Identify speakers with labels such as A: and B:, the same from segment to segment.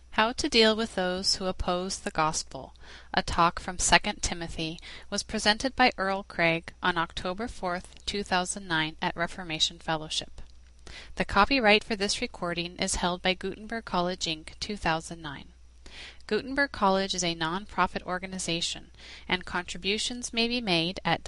A: How to Deal with Those Who Oppose the Gospel, a talk from 2 Timothy, was presented by Earl Craig on October 4, 2009 at Reformation Fellowship. The copyright for this recording is held by Gutenberg College, Inc., 2009. Gutenberg College is a non-profit organization, and contributions may be made at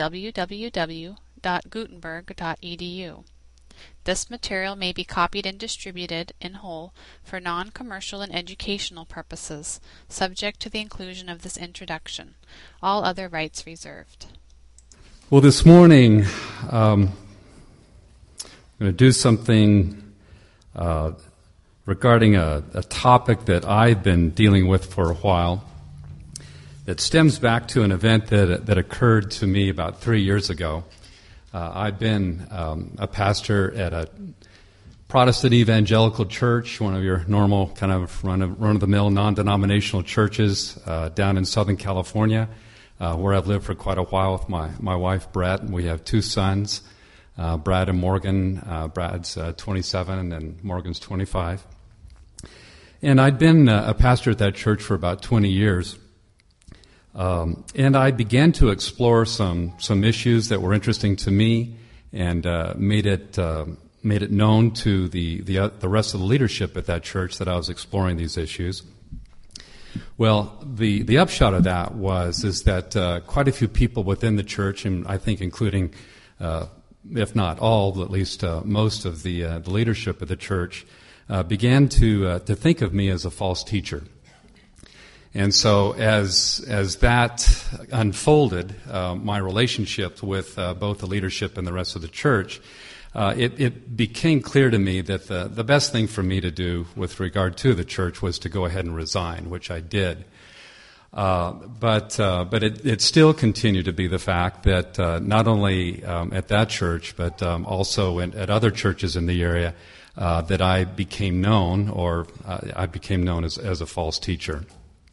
A: www.gutenberg.edu. This material may be copied and distributed in whole for non-commercial and educational purposes, subject to the inclusion of this introduction. All other rights reserved.
B: Well, this morning, I'm going to do something regarding a topic that I've been dealing with for a while that stems back to an event that occurred to me about 3 years ago. I've been a pastor at a Protestant evangelical church, one of your normal kind of run-of-the-mill non-denominational churches down in Southern California, where I've lived for quite a while with my wife, Brett. We have two sons, Brad and Morgan. Brad's 27 and Morgan's 25. And I'd been a pastor at that church for about 20 years. And I began to explore some issues that were interesting to me, and made it known to the rest of the leadership at that church that I was exploring these issues. Well, the upshot of that is that quite a few people within the church, and I think including, if not all, at least most of the leadership of the church, began to think of me as a false teacher. And so as that unfolded, my relationship with both the leadership and the rest of the church, it became clear to me that the best thing for me to do with regard to the church was to go ahead and resign, which I did. But it still continued to be the fact that not only at that church, but also at other churches in the area, that I became known as a false teacher.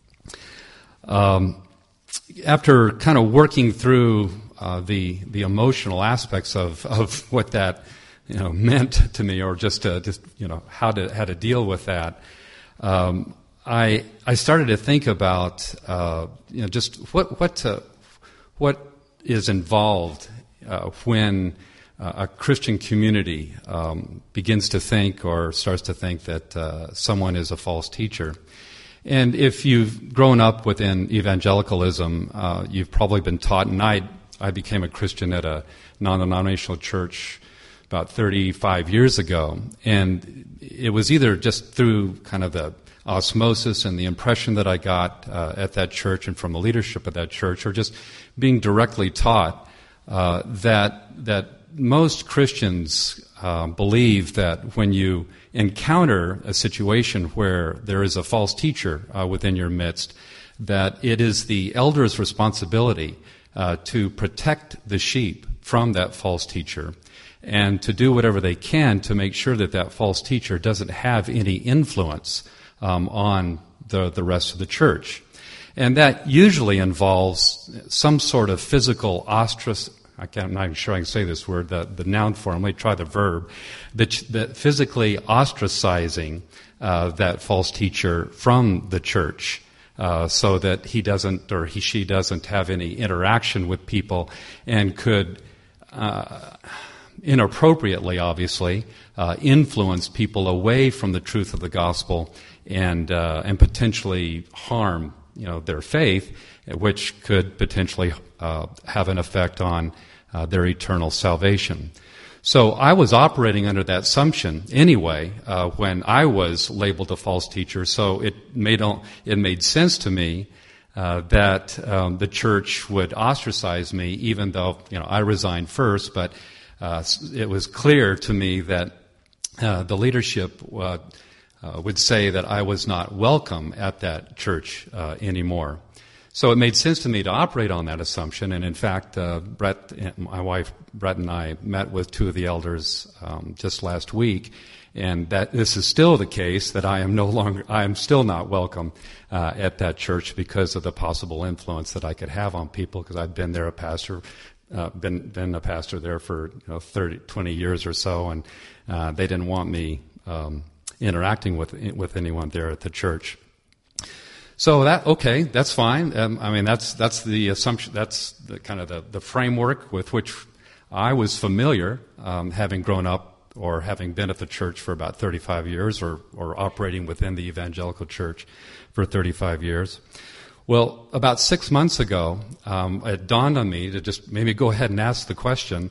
B: After kind of working through the emotional aspects of what that meant to me, or just how to deal with that, I started to think about just what is involved when a Christian community begins to think or starts to think that someone is a false teacher. And if you've grown up within evangelicalism, you've probably been taught, and I became a Christian at a non-denominational church about 35 years ago, and it was either just through kind of the osmosis and the impression that I got at that church and from the leadership of that church, or just being directly taught that most Christians believe that when you encounter a situation where there is a false teacher within your midst, that it is the elder's responsibility to protect the sheep from that false teacher, and to do whatever they can to make sure that false teacher doesn't have any influence on the rest of the church. And that usually involves some sort of physical I'm not even sure I can say this word, the noun form. Let me try the verb. That physically ostracizing that false teacher from the church, so that he doesn't, or she doesn't have any interaction with people, and could inappropriately, obviously, influence people away from the truth of the gospel, and potentially harm their faith, which could potentially have an effect on their eternal salvation. So I was operating under that assumption anyway when I was labeled a false teacher. So it made sense to me that the church would ostracize me, even though I resigned first. But it was clear to me that the leadership would say that I was not welcome at that church anymore. So it made sense to me to operate on that assumption, and in fact, my wife Brett and I met with two of the elders just last week, and that this is still the case, that I am still not welcome at that church because of the possible influence that I could have on people, because I've been there a pastor, been a pastor there for 20 years or so, and they didn't want me interacting with anyone there at the church. So that's fine. That's the assumption. That's the kind of the framework with which I was familiar, having grown up or having been at the church for about 35 years, or operating within the evangelical church for 35 years. Well, about 6 months ago, it dawned on me to just maybe go ahead and ask the question: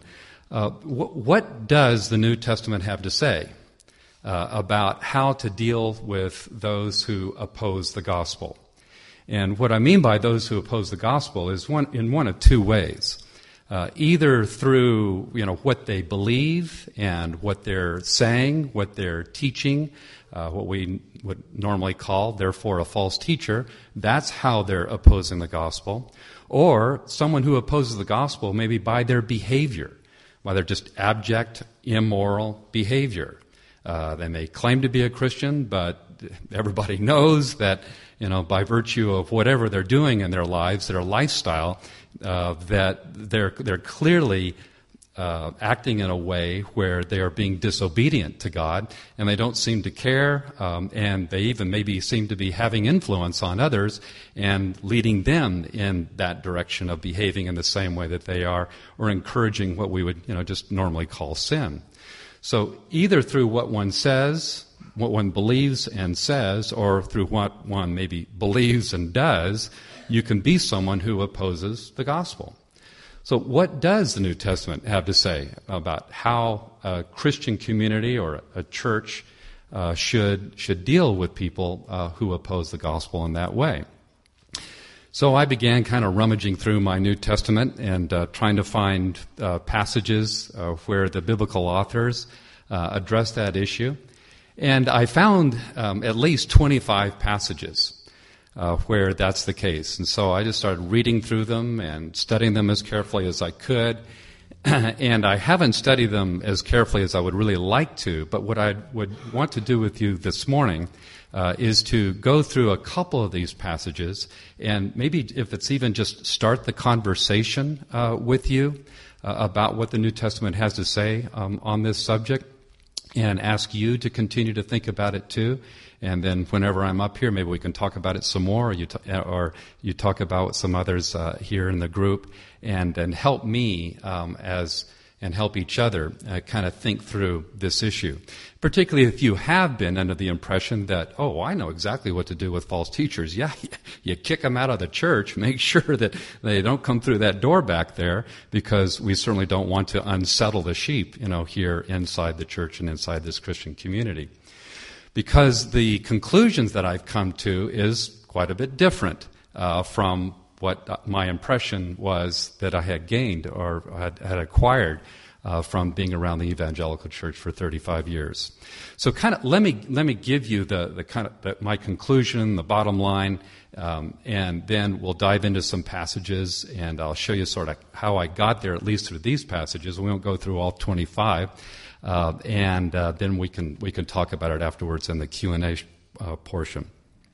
B: what does the New Testament have to say about how to deal with those who oppose the gospel? And what I mean by those who oppose the gospel is in one of two ways. Either through, what they believe and what they're saying, what they're teaching, what we would normally call, therefore, a false teacher. That's how they're opposing the gospel. Or someone who opposes the gospel maybe by their behavior, by their just abject, immoral behavior. They may claim to be a Christian, but everybody knows that, by virtue of whatever they're doing in their lives, their lifestyle, that they're clearly acting in a way where they are being disobedient to God, and they don't seem to care, and they even maybe seem to be having influence on others and leading them in that direction of behaving in the same way that they are, or encouraging what we would just normally call sin. So either through what one says, what one believes and says, or through what one maybe believes and does, you can be someone who opposes the gospel. So what does the New Testament have to say about how a Christian community or a church should deal with people who oppose the gospel in that way? So I began kind of rummaging through my New Testament and trying to find passages where the biblical authors address that issue. And I found at least 25 passages where that's the case. And so I just started reading through them and studying them as carefully as I could. And I haven't studied them as carefully as I would really like to, but what I would want to do with you this morning is to go through a couple of these passages, and maybe if it's even just start the conversation with you about what the New Testament has to say on this subject, and ask you to continue to think about it too. And then whenever I'm up here, maybe we can talk about it some more, or you talk about some others here in the group, and help me and help each other kind of think through this issue. Particularly if you have been under the impression that, I know exactly what to do with false teachers. Yeah, you kick them out of the church. Make sure that they don't come through that door back there, because we certainly don't want to unsettle the sheep, here inside the church and inside this Christian community. Because the conclusions that I've come to is quite a bit different from what my impression was that I had gained or had acquired from being around the evangelical church for 35 years. So kind of let me give you the kind of my conclusion, the bottom line, and then we'll dive into some passages, and I'll show you sort of how I got there, at least through these passages. We won't go through all 25, and then we can talk about it afterwards in the Q&A portion.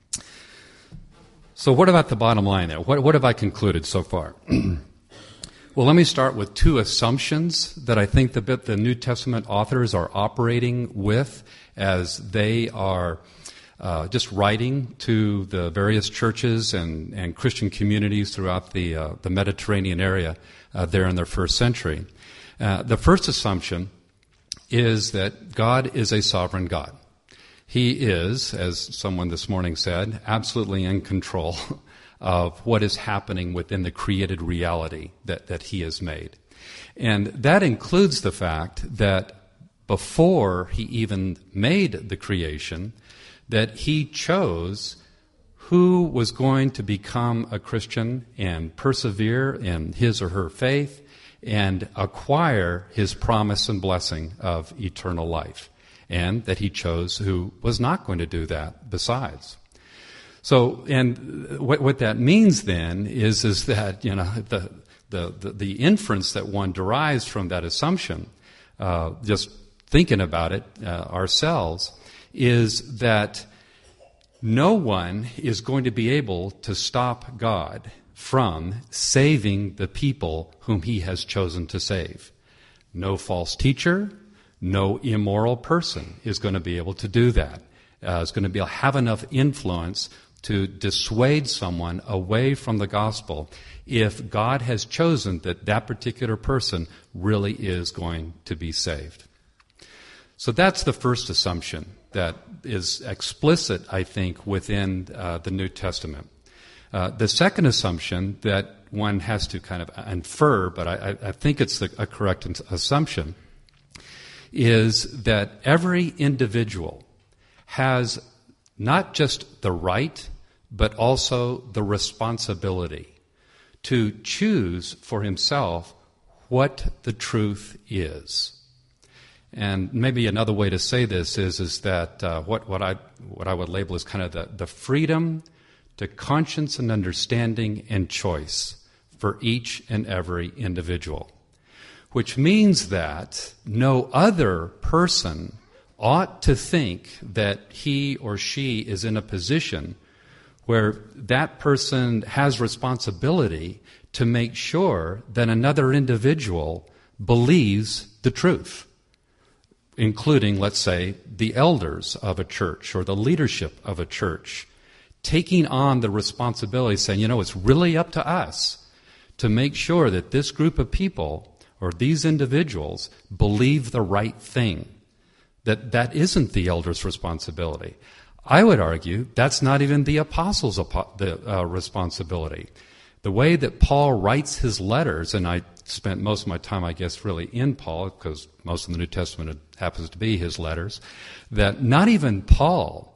B: So what about the bottom line there? What have I concluded so far? Well, let me start with two assumptions that I think the New Testament authors are operating with as they are just writing to the various churches and Christian communities throughout the Mediterranean area there in their first century. The first assumption is that God is a sovereign God. He is, as someone this morning said, absolutely in control of what is happening within the created reality that He has made. And that includes the fact that before He even made the creation, that He chose who was going to become a Christian and persevere in his or her faith and acquire His promise and blessing of eternal life. And that He chose who was not going to do that besides. So, and what that means then is that, the inference that one derives from that assumption, just thinking about it ourselves, is that no one is going to be able to stop God from saving the people whom He has chosen to save. No false teacher, no immoral person is going to be able to do that. Is going to have enough influence to dissuade someone away from the gospel if God has chosen that that particular person really is going to be saved. So that's the first assumption that is explicit, I think, within the New Testament. The second assumption that one has to kind of infer, but I think it's a correct assumption, is that every individual has not just the right, but also the responsibility to choose for himself what the truth is. And maybe another way to say this is that what I would label as kind of the freedom to conscience and understanding and choice for each and every individual, which means that no other person ought to think that he or she is in a position where that person has responsibility to make sure that another individual believes the truth, including, let's say, the elders of a church or the leadership of a church, taking on the responsibility, saying, it's really up to us to make sure that this group of people or these individuals believe the right thing, that isn't the elder's responsibility. I would argue that's not even the apostles' responsibility. The way that Paul writes his letters, and I spent most of my time, I guess, really in Paul, because most of the New Testament happens to be his letters, that not even Paul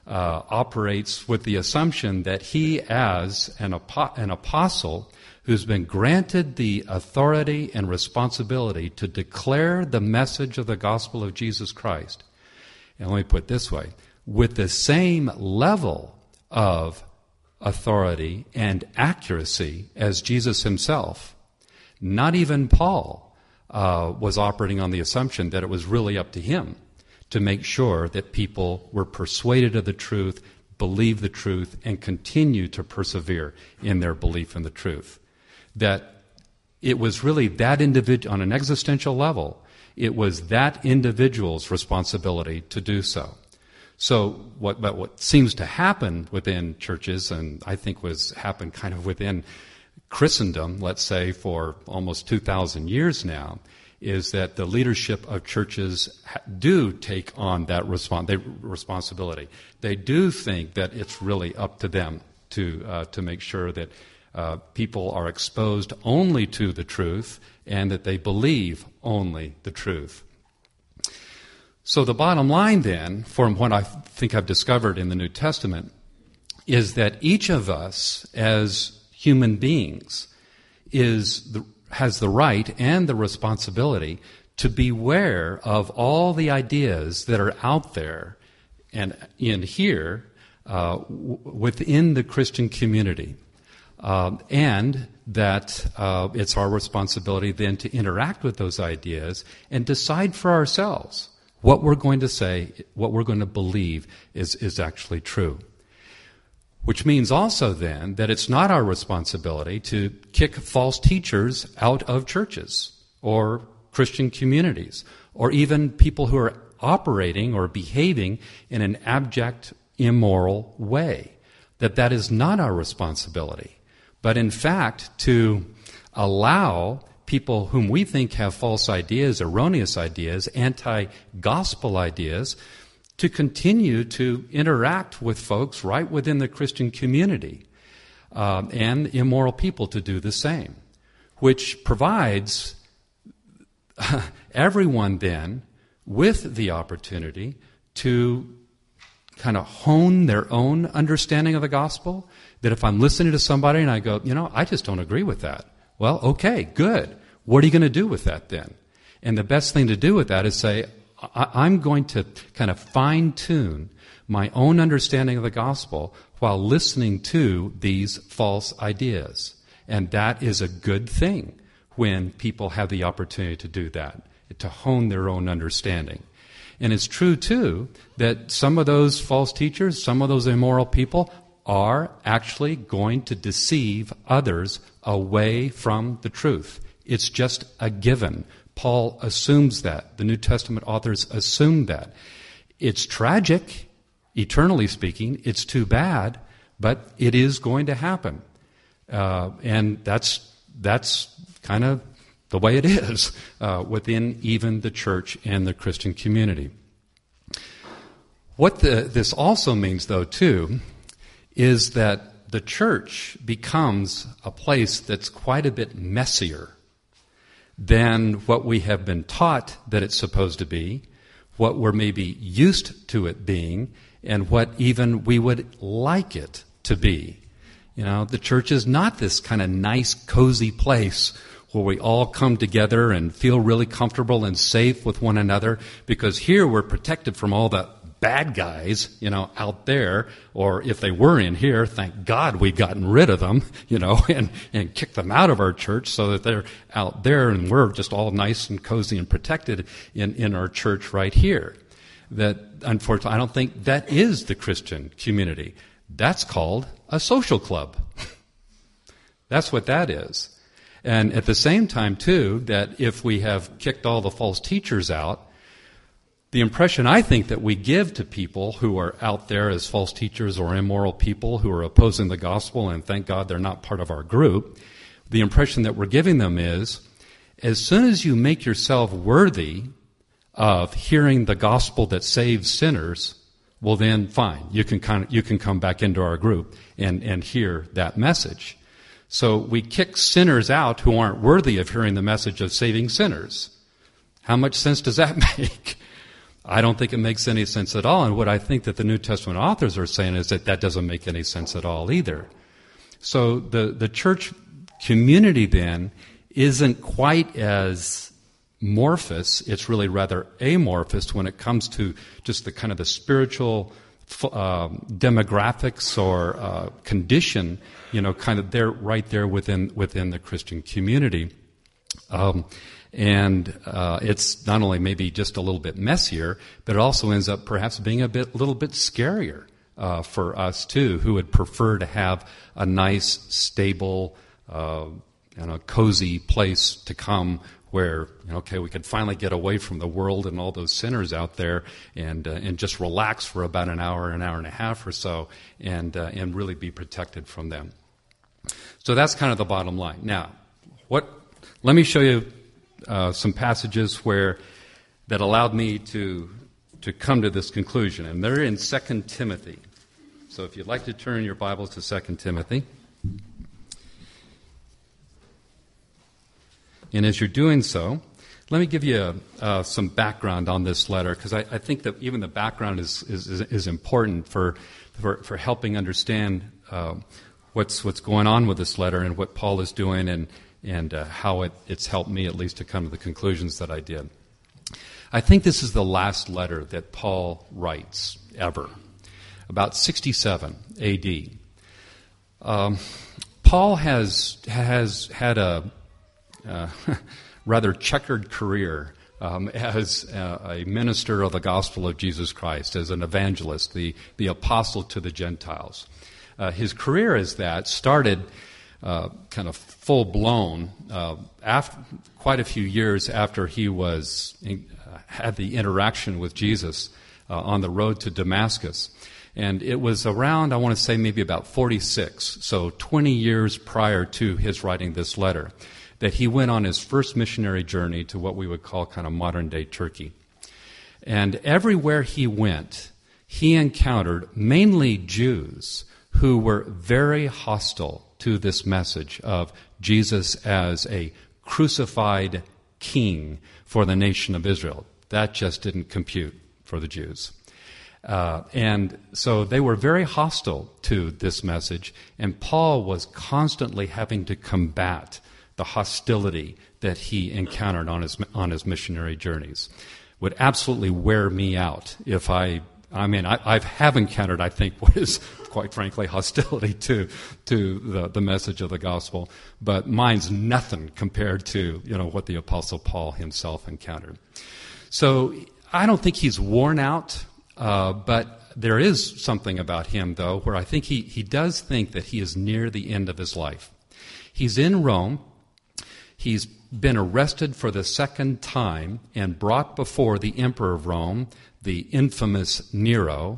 B: operates with the assumption that he, as an apostle who's been granted the authority and responsibility to declare the message of the gospel of Jesus Christ, and let me put it this way, with the same level of authority and accuracy as Jesus himself, not even Paul was operating on the assumption that it was really up to him to make sure that people were persuaded of the truth, believe the truth, and continue to persevere in their belief in the truth. That it was really that individual, on an existential level, it was that individual's responsibility to do so. So what seems to happen within churches, and I think happened kind of within Christendom, let's say, for almost 2,000 years now, is that the leadership of churches do take on that responsibility. They do think that it's really up to them to make sure that people are exposed only to the truth and that they believe only the truth. So the bottom line then, from what I think I've discovered in the New Testament, is that each of us as human beings has the right and the responsibility to beware of all the ideas that are out there and in here within the Christian community. And that it's our responsibility then to interact with those ideas and decide for ourselves what we're going to say, what we're going to believe is actually true. Which means also then that it's not our responsibility to kick false teachers out of churches or Christian communities or even people who are operating or behaving in an abject, immoral way. That is not our responsibility. But in fact, to allow people whom we think have false ideas, erroneous ideas, anti-gospel ideas, to continue to interact with folks right within the Christian community, and immoral people to do the same, which provides everyone then with the opportunity to kind of hone their own understanding of the gospel, that if I'm listening to somebody and I go, I just don't agree with that. Well, okay, good. What are you going to do with that then? And the best thing to do with that is say, I'm going to kind of fine-tune my own understanding of the gospel while listening to these false ideas. And that is a good thing when people have the opportunity to do that, to hone their own understanding. And it's true, too, that some of those false teachers, some of those immoral people are actually going to deceive others away from the truth. It's just a given. Paul assumes that. The New Testament authors assume that. It's tragic, eternally speaking. It's too bad. but it is going to happen. And that's kind of the way it is within even the church and the Christian community. What this also means, though, too, is that the church becomes a place that's quite a bit messier than what we have been taught that it's supposed to be, what we're maybe used to it being, and what even we would like it to be. You know, the church is not this kind of nice, cozy place where we all come together and feel really comfortable and safe with one another, because here we're protected from all the bad guys, out there, or if they were in here, thank God we've gotten rid of them, and kicked them out of our church so that they're out there and we're just all nice and cozy and protected in our church right here. That, unfortunately, I don't think that is the Christian community. That's called a social club. That's what that is. And at the same time, too, that if we have kicked all the false teachers out, the impression I think that we give to people who are out there as false teachers or immoral people who are opposing the gospel, and thank God they're not part of our group, the impression that we're giving them is, as soon as you make yourself worthy of hearing the gospel that saves sinners, well then fine, you can come back into our group and hear that message. So we kick sinners out who aren't worthy of hearing the message of saving sinners. How much sense does that make? I don't think it makes any sense at all. And what I think that the New Testament authors are saying is that doesn't make any sense at all either. So the church community then isn't quite as amorphous. It's really rather amorphous when it comes to just the kind of the spiritual demographics or condition, kind of there, right there within the Christian community. And it's not only maybe just a little bit messier, but it also ends up perhaps being little bit scarier for us too, who would prefer to have a nice, stable, cozy place to come where we could finally get away from the world and all those sinners out there and just relax for about an hour and a half or so, and really be protected from them. So that's kind of the bottom line. Now, let me show you some passages that allowed me to come to this conclusion, and they're in 2 Timothy. So if you'd like to turn your Bibles to 2 Timothy. And as you're doing so, let me give you some background on this letter, because I think that even the background is important for helping understand what's going on with this letter and what Paul is doing and how it's helped me at least to come to the conclusions that I did. I think this is the last letter that Paul writes ever, about 67 A.D. Paul has had a rather checkered career as a minister of the gospel of Jesus Christ, as an evangelist, the apostle to the Gentiles. His career as that started kind of full-blown quite a few years after he had the interaction with Jesus on the road to Damascus. And it was around, I want to say, maybe about 46, so 20 years prior to his writing this letter, that he went on his first missionary journey to what we would call kind of modern-day Turkey. And everywhere he went, he encountered mainly Jews who were very hostile to this message of Jesus as a crucified king for the nation of Israel. That just didn't compute for the Jews. And so they were very hostile to this message, and Paul was constantly having to combat the hostility that he encountered on his missionary journeys. Would absolutely wear me out if I have encountered, I think, what is quite frankly hostility to the message of the gospel, but mine's nothing compared to what the Apostle Paul himself encountered. So I don't think he's worn out, but there is something about him, though, where I think he does think that he is near the end of his life. He's in Rome. He's been arrested for the second time and brought before the emperor of Rome, the infamous Nero.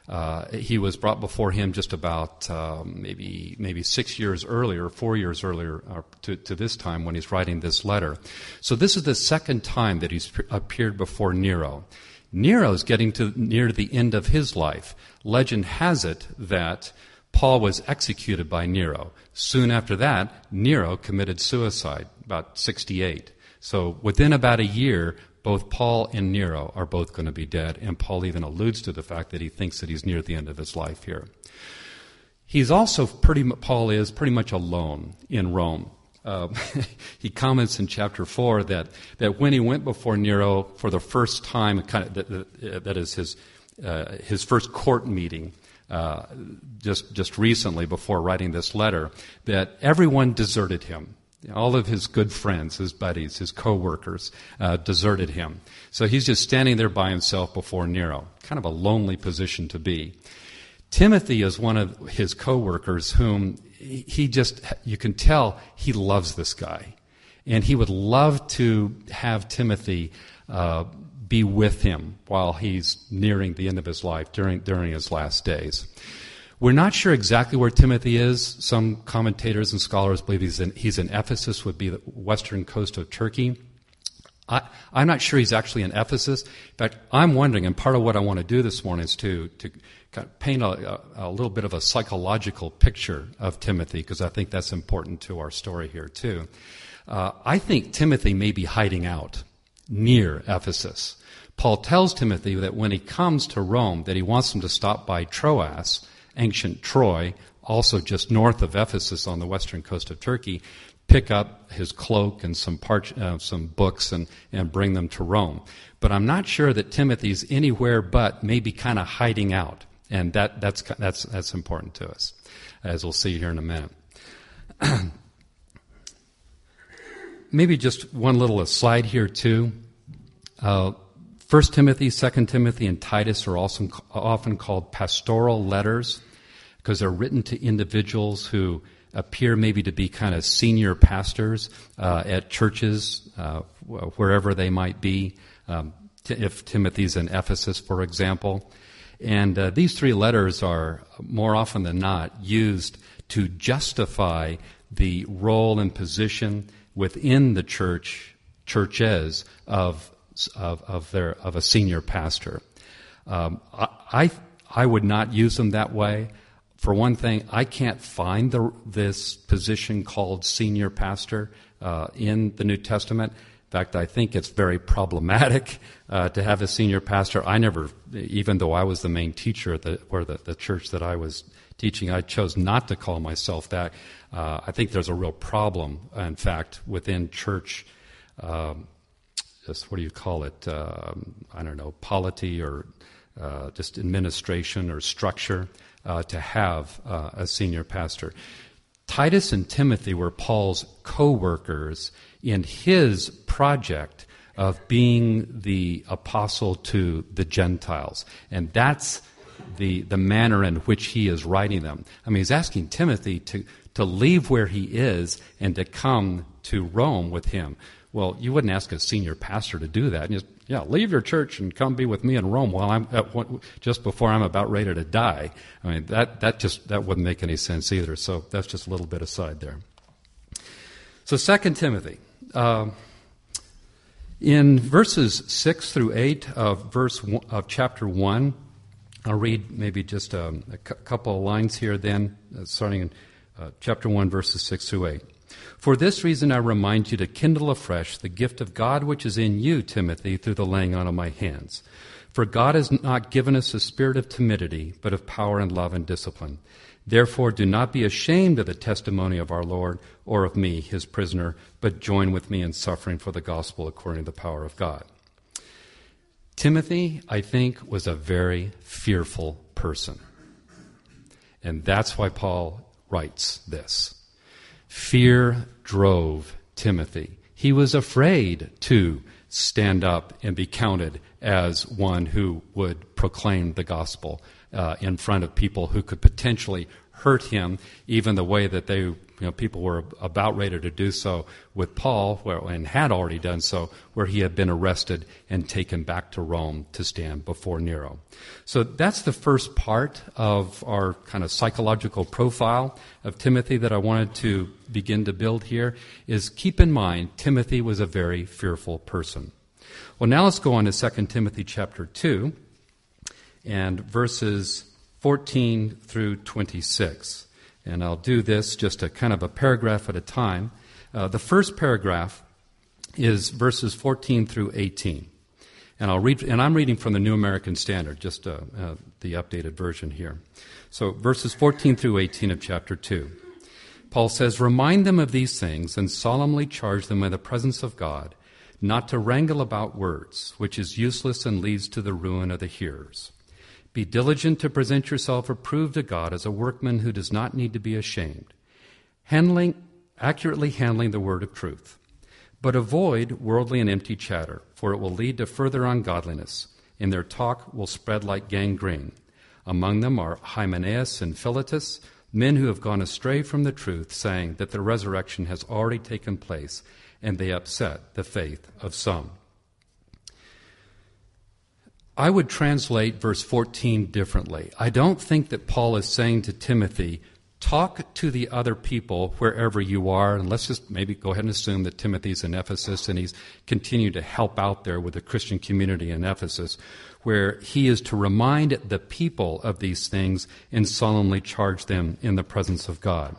B: He was brought before him just about maybe 6 years earlier, 4 years earlier to this time when he's writing this letter. So this is the second time that he's appeared before Nero. Nero's getting near the end of his life. Legend has it that Paul was executed by Nero. Soon after that, Nero committed suicide, about 68. So within about a year, both Paul and Nero are both going to be dead, and Paul even alludes to the fact that he thinks that he's near the end of his life here. He's also Paul is pretty much alone in Rome. He comments in chapter 4 that when he went before Nero for the first time, that is his first court meeting, just recently before writing this letter, that everyone deserted him. All of his good friends, his buddies, his co-workers deserted him. So he's just standing there by himself before Nero. Kind of a lonely position to be. Timothy is one of his co-workers whom you can tell he loves this guy. And he would love to have Timothy be with him while he's nearing the end of his life, during his last days. We're not sure exactly where Timothy is. Some commentators and scholars believe he's in Ephesus, would be the western coast of Turkey. I'm not sure he's actually in Ephesus. In fact, I'm wondering, and part of what I want to do this morning is to kind of paint a little bit of a psychological picture of Timothy, because I think that's important to our story here too. I think Timothy may be hiding out near Ephesus. Paul tells Timothy that when he comes to Rome, that he wants him to stop by Troas, ancient Troy, also just north of Ephesus on the western coast of Turkey, pick up his cloak and some books and bring them to Rome. But I'm not sure that Timothy's anywhere but maybe kind of hiding out, and that's important to us, as we'll see here in a minute. Maybe just one little aside here too. 1 Timothy, 2 Timothy, and Titus are also often called pastoral letters because they're written to individuals who appear maybe to be kind of senior pastors at churches, wherever they might be, if Timothy's in Ephesus, for example. And these three letters are, more often than not, used to justify the role and position within the churches of a senior pastor. I would not use them that way. For one thing, I can't find this position called senior pastor in the New Testament. In fact, I think it's very problematic to have a senior pastor. I never, even though I was the main teacher at the church that I was teaching, I chose not to call myself that. I think there's a real problem, in fact, within church. What do you call it? I don't know, polity or just administration or structure to have a senior pastor. Titus and Timothy were Paul's co-workers in his project of being the apostle to the Gentiles. And that's the manner in which he is writing them. I mean, he's asking Timothy to leave where he is and to come to Rome with him. Well, you wouldn't ask a senior pastor to do that. And just, leave your church and come be with me in Rome while just before I'm about ready to die. I mean, that wouldn't make any sense either. So that's just a little bit aside there. So 2 Timothy. In verses 6 through 8 of chapter 1, I'll read maybe just a couple of lines here then, starting in chapter 1, verses 6 through 8. For this reason I remind you to kindle afresh the gift of God which is in you, Timothy, through the laying on of my hands. For God has not given us a spirit of timidity, but of power and love and discipline. Therefore do not be ashamed of the testimony of our Lord or of me, his prisoner, but join with me in suffering for the gospel according to the power of God. Timothy, I think, was a very fearful person. And that's why Paul writes this. Fear drove Timothy. He was afraid to stand up and be counted as one who would proclaim the gospel in front of people who could potentially hurt him, even the way that they people were about ready to do so with Paul, and had already done so, where he had been arrested and taken back to Rome to stand before Nero. So that's the first part of our kind of psychological profile of Timothy that I wanted to begin to build here, is keep in mind Timothy was a very fearful person. Well, now let's go on to 2 Timothy chapter 2 and verses 14 through 26. And I'll do this just a kind of a paragraph at a time. The first paragraph is verses 14 through 18. And I'm reading from the New American Standard, just the updated version here. So verses 14 through 18 of chapter 2. Paul says, "Remind them of these things and solemnly charge them in the presence of God, not to wrangle about words, which is useless and leads to the ruin of the hearers. Be diligent to present yourself approved to God as a workman who does not need to be ashamed, accurately handling the word of truth. But avoid worldly and empty chatter, for it will lead to further ungodliness, and their talk will spread like gangrene. Among them are Hymenaeus and Philetus, men who have gone astray from the truth, saying that the resurrection has already taken place, and they upset the faith of some." I would translate verse 14 differently. I don't think that Paul is saying to Timothy, talk to the other people wherever you are, and let's just maybe go ahead and assume that Timothy's in Ephesus and he's continued to help out there with the Christian community in Ephesus, where he is to remind the people of these things and solemnly charge them in the presence of God.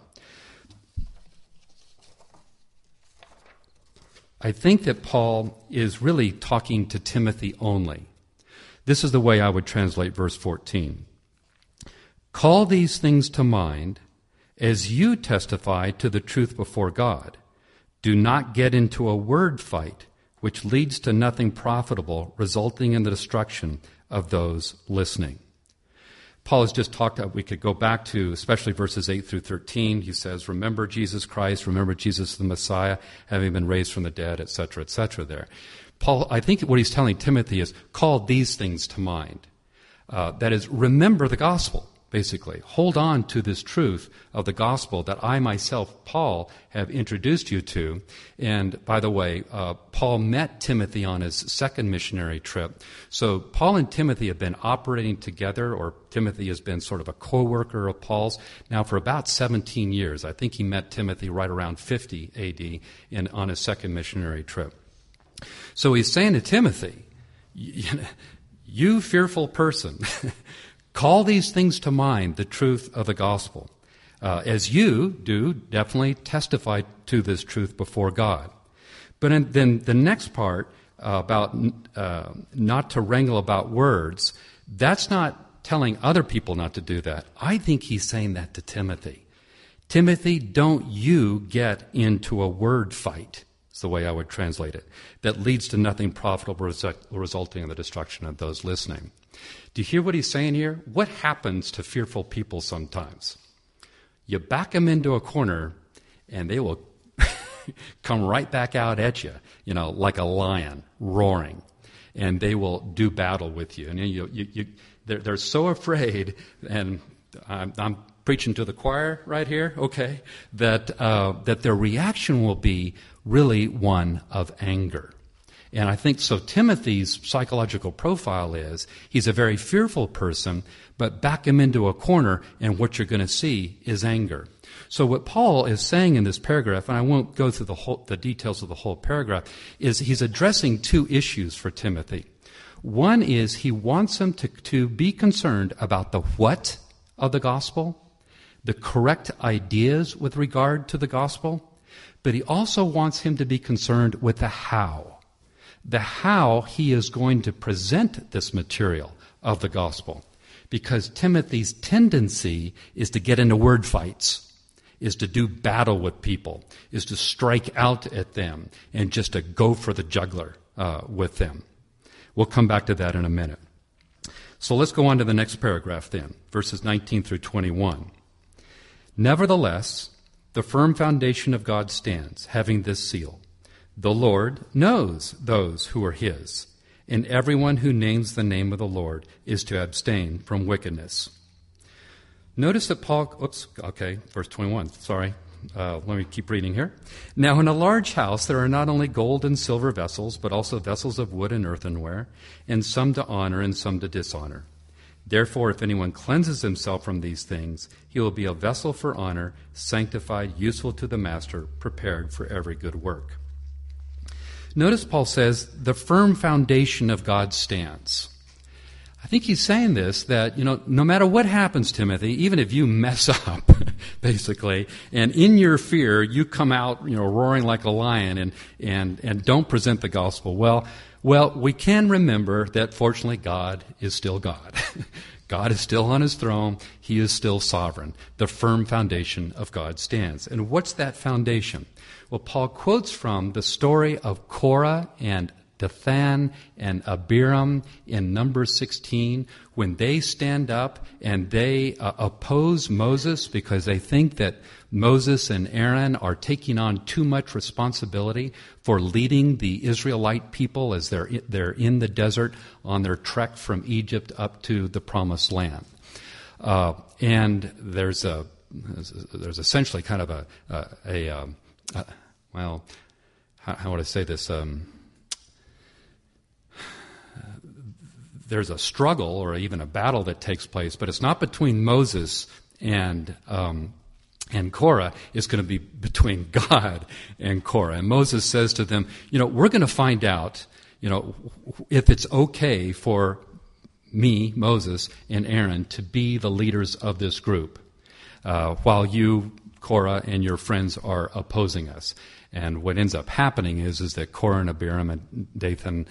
B: I think that Paul is really talking to Timothy only. This is the way I would translate verse 14. "Call these things to mind as you testify to the truth before God. Do not get into a word fight, which leads to nothing profitable, resulting in the destruction of those listening." Paul has just talked, we could go back to especially verses 8 through 13. He says, remember Jesus Christ, remember Jesus the Messiah, having been raised from the dead, etc., there. Paul, I think what he's telling Timothy is, call these things to mind. That is, remember the gospel, basically. Hold on to this truth of the gospel that I myself, Paul, have introduced you to. And by the way, Paul met Timothy on his second missionary trip. So Paul and Timothy have been operating together, or Timothy has been sort of a co-worker of Paul's now for about 17 years. I think he met Timothy right around 50 A.D. on his second missionary trip. So he's saying to Timothy, you fearful person, call these things to mind, the truth of the gospel, as you do definitely testify to this truth before God. But then the next part about not to wrangle about words, that's not telling other people not to do that. I think he's saying that to Timothy. Timothy, don't you get into a word fight. The way I would translate it, that leads to nothing profitable, resulting in the destruction of those listening. Do you hear what he's saying here? What happens to fearful people sometimes? You back them into a corner, and they will come right back out at you, like a lion roaring, and they will do battle with you. And they're so afraid, and I'm preaching to the choir right here, okay, that their reaction will be really one of anger. And I think so Timothy's psychological profile is he's a very fearful person, but back him into a corner and what you're going to see is anger. So what Paul is saying in this paragraph, and I won't go through the details of the whole paragraph, is he's addressing two issues for Timothy. One is he wants him to be concerned about the what of the gospel, the correct ideas with regard to the gospel, but he also wants him to be concerned with the how he is going to present this material of the gospel. Because Timothy's tendency is to get into word fights, is to do battle with people, is to strike out at them, and just to go for the jugular with them. We'll come back to that in a minute. So let's go on to the next paragraph then, verses 19 through 21. "Nevertheless, the firm foundation of God stands, having this seal. The Lord knows those who are his, and everyone who names the name of the Lord is to abstain from wickedness." Notice that Paul, verse 21, sorry. let me keep reading here. Now in a large house there are not only gold and silver vessels, but also vessels of wood and earthenware, and some to honor and some to dishonor. Therefore, if anyone cleanses himself from these things, he will be a vessel for honor, sanctified, useful to the master, prepared for every good work. Notice Paul says, the firm foundation of God stands. I think he's saying this, that, no matter what happens, Timothy, even if you mess up, basically, and in your fear you come out, roaring like a lion and don't present the gospel, well, we can remember that fortunately God is still God. God is still on his throne. He is still sovereign. The firm foundation of God stands. And what's that foundation? Well, Paul quotes from the story of Korah and Dathan and Abiram in Numbers 16, when they stand up and they oppose Moses because they think that Moses and Aaron are taking on too much responsibility for leading the Israelite people as they're in the desert on their trek from Egypt up to the Promised Land. And there's essentially kind of how would I say this? There's a struggle or even a battle that takes place, but it's not between Moses and Korah. It's going to be between God and Korah. And Moses says to them, we're going to find out, if it's okay for me, Moses, and Aaron to be the leaders of this group, while you, Korah, and your friends are opposing us. And what ends up happening is that Korah and Abiram and Dathan,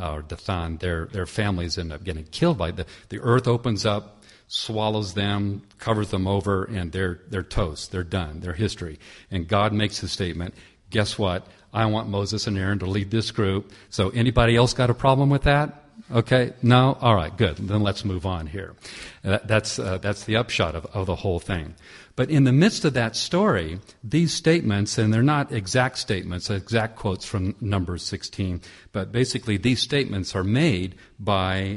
B: their families end up getting killed by the earth opens up, swallows them, covers them over, and they're toast. They're done. They're history. And God makes the statement, guess what? I want Moses and Aaron to lead this group. So anybody else got a problem with that? Okay? No? All right, good. Then let's move on here. That's the upshot of the whole thing. But in the midst of that story, these statements, and they're not exact statements, exact quotes from Numbers 16, but basically these statements are made by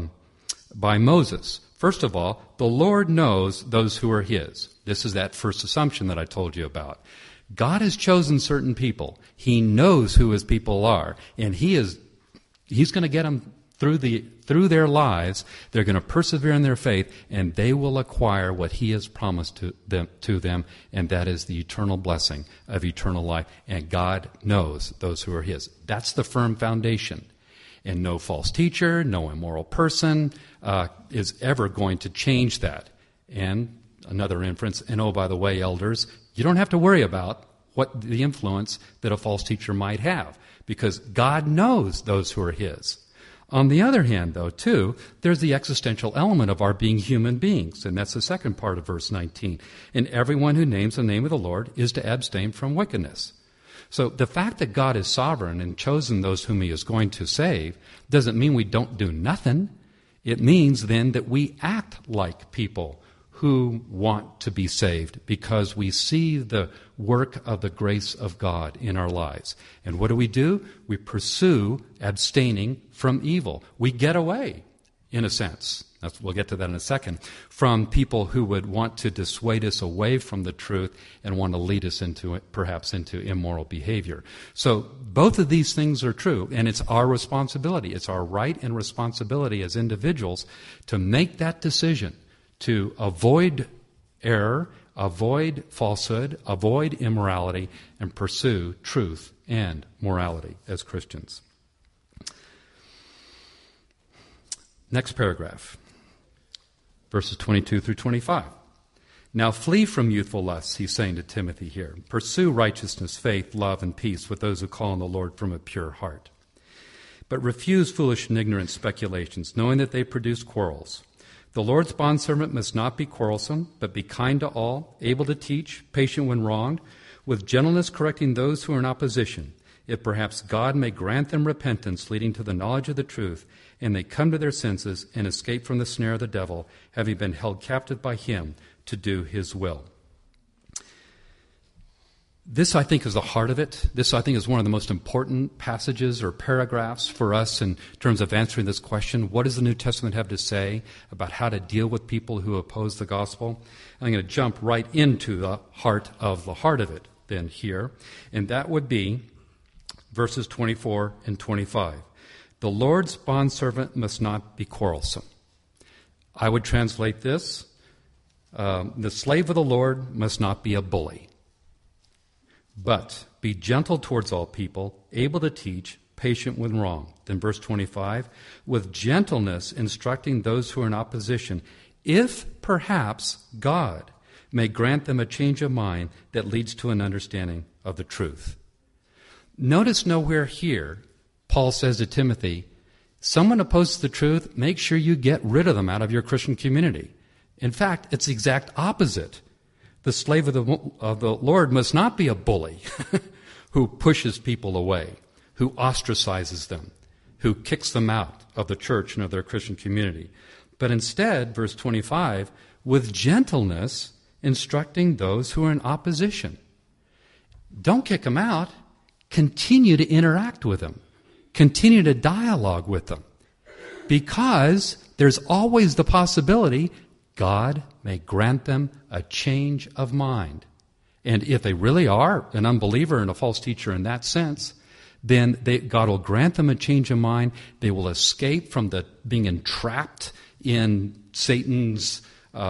B: Moses. First of all, the Lord knows those who are his. This is that first assumption that I told you about. God has chosen certain people. He knows who his people are, and he's going to get them through their lives. They're going to persevere in their faith, and they will acquire what he has promised to them, and that is the eternal blessing of eternal life. And God knows those who are his. That's the firm foundation. And no false teacher, no immoral person is ever going to change that. And another inference, and oh, by the way, elders, you don't have to worry about what the influence that a false teacher might have, because God knows those who are his. On the other hand, though, too, there's the existential element of our being human beings, and that's the second part of verse 19. And everyone who names the name of the Lord is to abstain from wickedness. So the fact that God is sovereign and chosen those whom he is going to save doesn't mean we don't do nothing. It means then that we act like people who want to be saved because we see the work of the grace of God in our lives. And what do? We pursue abstaining from evil. We get away, in a sense. We'll get to that in a second, from people who would want to dissuade us away from the truth and want to lead us perhaps into immoral behavior. So both of these things are true, and it's our responsibility. It's our right and responsibility as individuals to make that decision, to avoid error, avoid falsehood, avoid immorality, and pursue truth and morality as Christians. Next paragraph, verses 22 through 25. Now flee from youthful lusts, he's saying to Timothy here. Pursue righteousness, faith, love, and peace with those who call on the Lord from a pure heart. But refuse foolish and ignorant speculations, knowing that they produce quarrels. The Lord's bondservant must not be quarrelsome, but be kind to all, able to teach, patient when wronged, with gentleness correcting those who are in opposition, if perhaps God may grant them repentance leading to the knowledge of the truth, and they come to their senses and escape from the snare of the devil, having been held captive by him to do his will. This, I think, is the heart of it. This, I think, is one of the most important passages or paragraphs for us in terms of answering this question. What does the New Testament have to say about how to deal with people who oppose the gospel? I'm going to jump right into the heart of it then here, and that would be verses 24 and 25. The Lord's bondservant must not be quarrelsome. I would translate this, the slave of the Lord must not be a bully, but be gentle towards all people, able to teach, patient when wrong. Then verse 25, with gentleness instructing those who are in opposition, if perhaps God may grant them a change of mind that leads to an understanding of the truth. Notice nowhere here, Paul says to Timothy, someone opposes the truth, make sure you get rid of them out of your Christian community. In fact, it's the exact opposite. The slave of the Lord must not be a bully who pushes people away, who ostracizes them, who kicks them out of the church and of their Christian community. But instead, verse 25, with gentleness, instructing those who are in opposition. Don't kick them out. Continue to interact with them. Continue to dialogue with them. Because there's always the possibility God may grant them a change of mind. And if they really are an unbeliever and a false teacher in that sense, then God will grant them a change of mind. They will escape from being entrapped in Satan's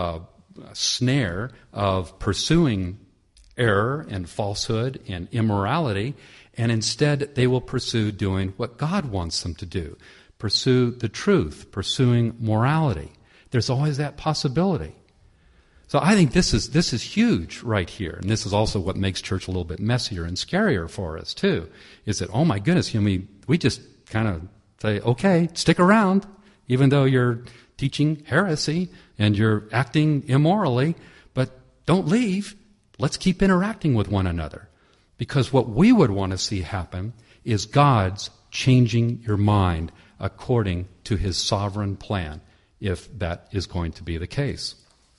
B: snare of pursuing error and falsehood and immorality, and instead they will pursue doing what God wants them to do. Pursue the truth, pursuing morality. There's always that possibility. So I think this is huge right here. And this is also what makes church a little bit messier and scarier for us too, is that, oh my goodness, we just kind of say, okay, stick around, even though you're teaching heresy and you're acting immorally, but don't leave. Let's keep interacting with one another. Because what we would want to see happen is God's changing your mind according to His sovereign plan, if that is going to be the case.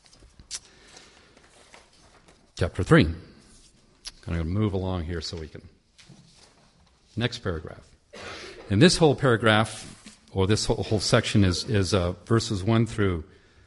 B: Chapter 3. I'm going to move along here so we can. Next paragraph. And this whole paragraph, or this whole section is verses 1 through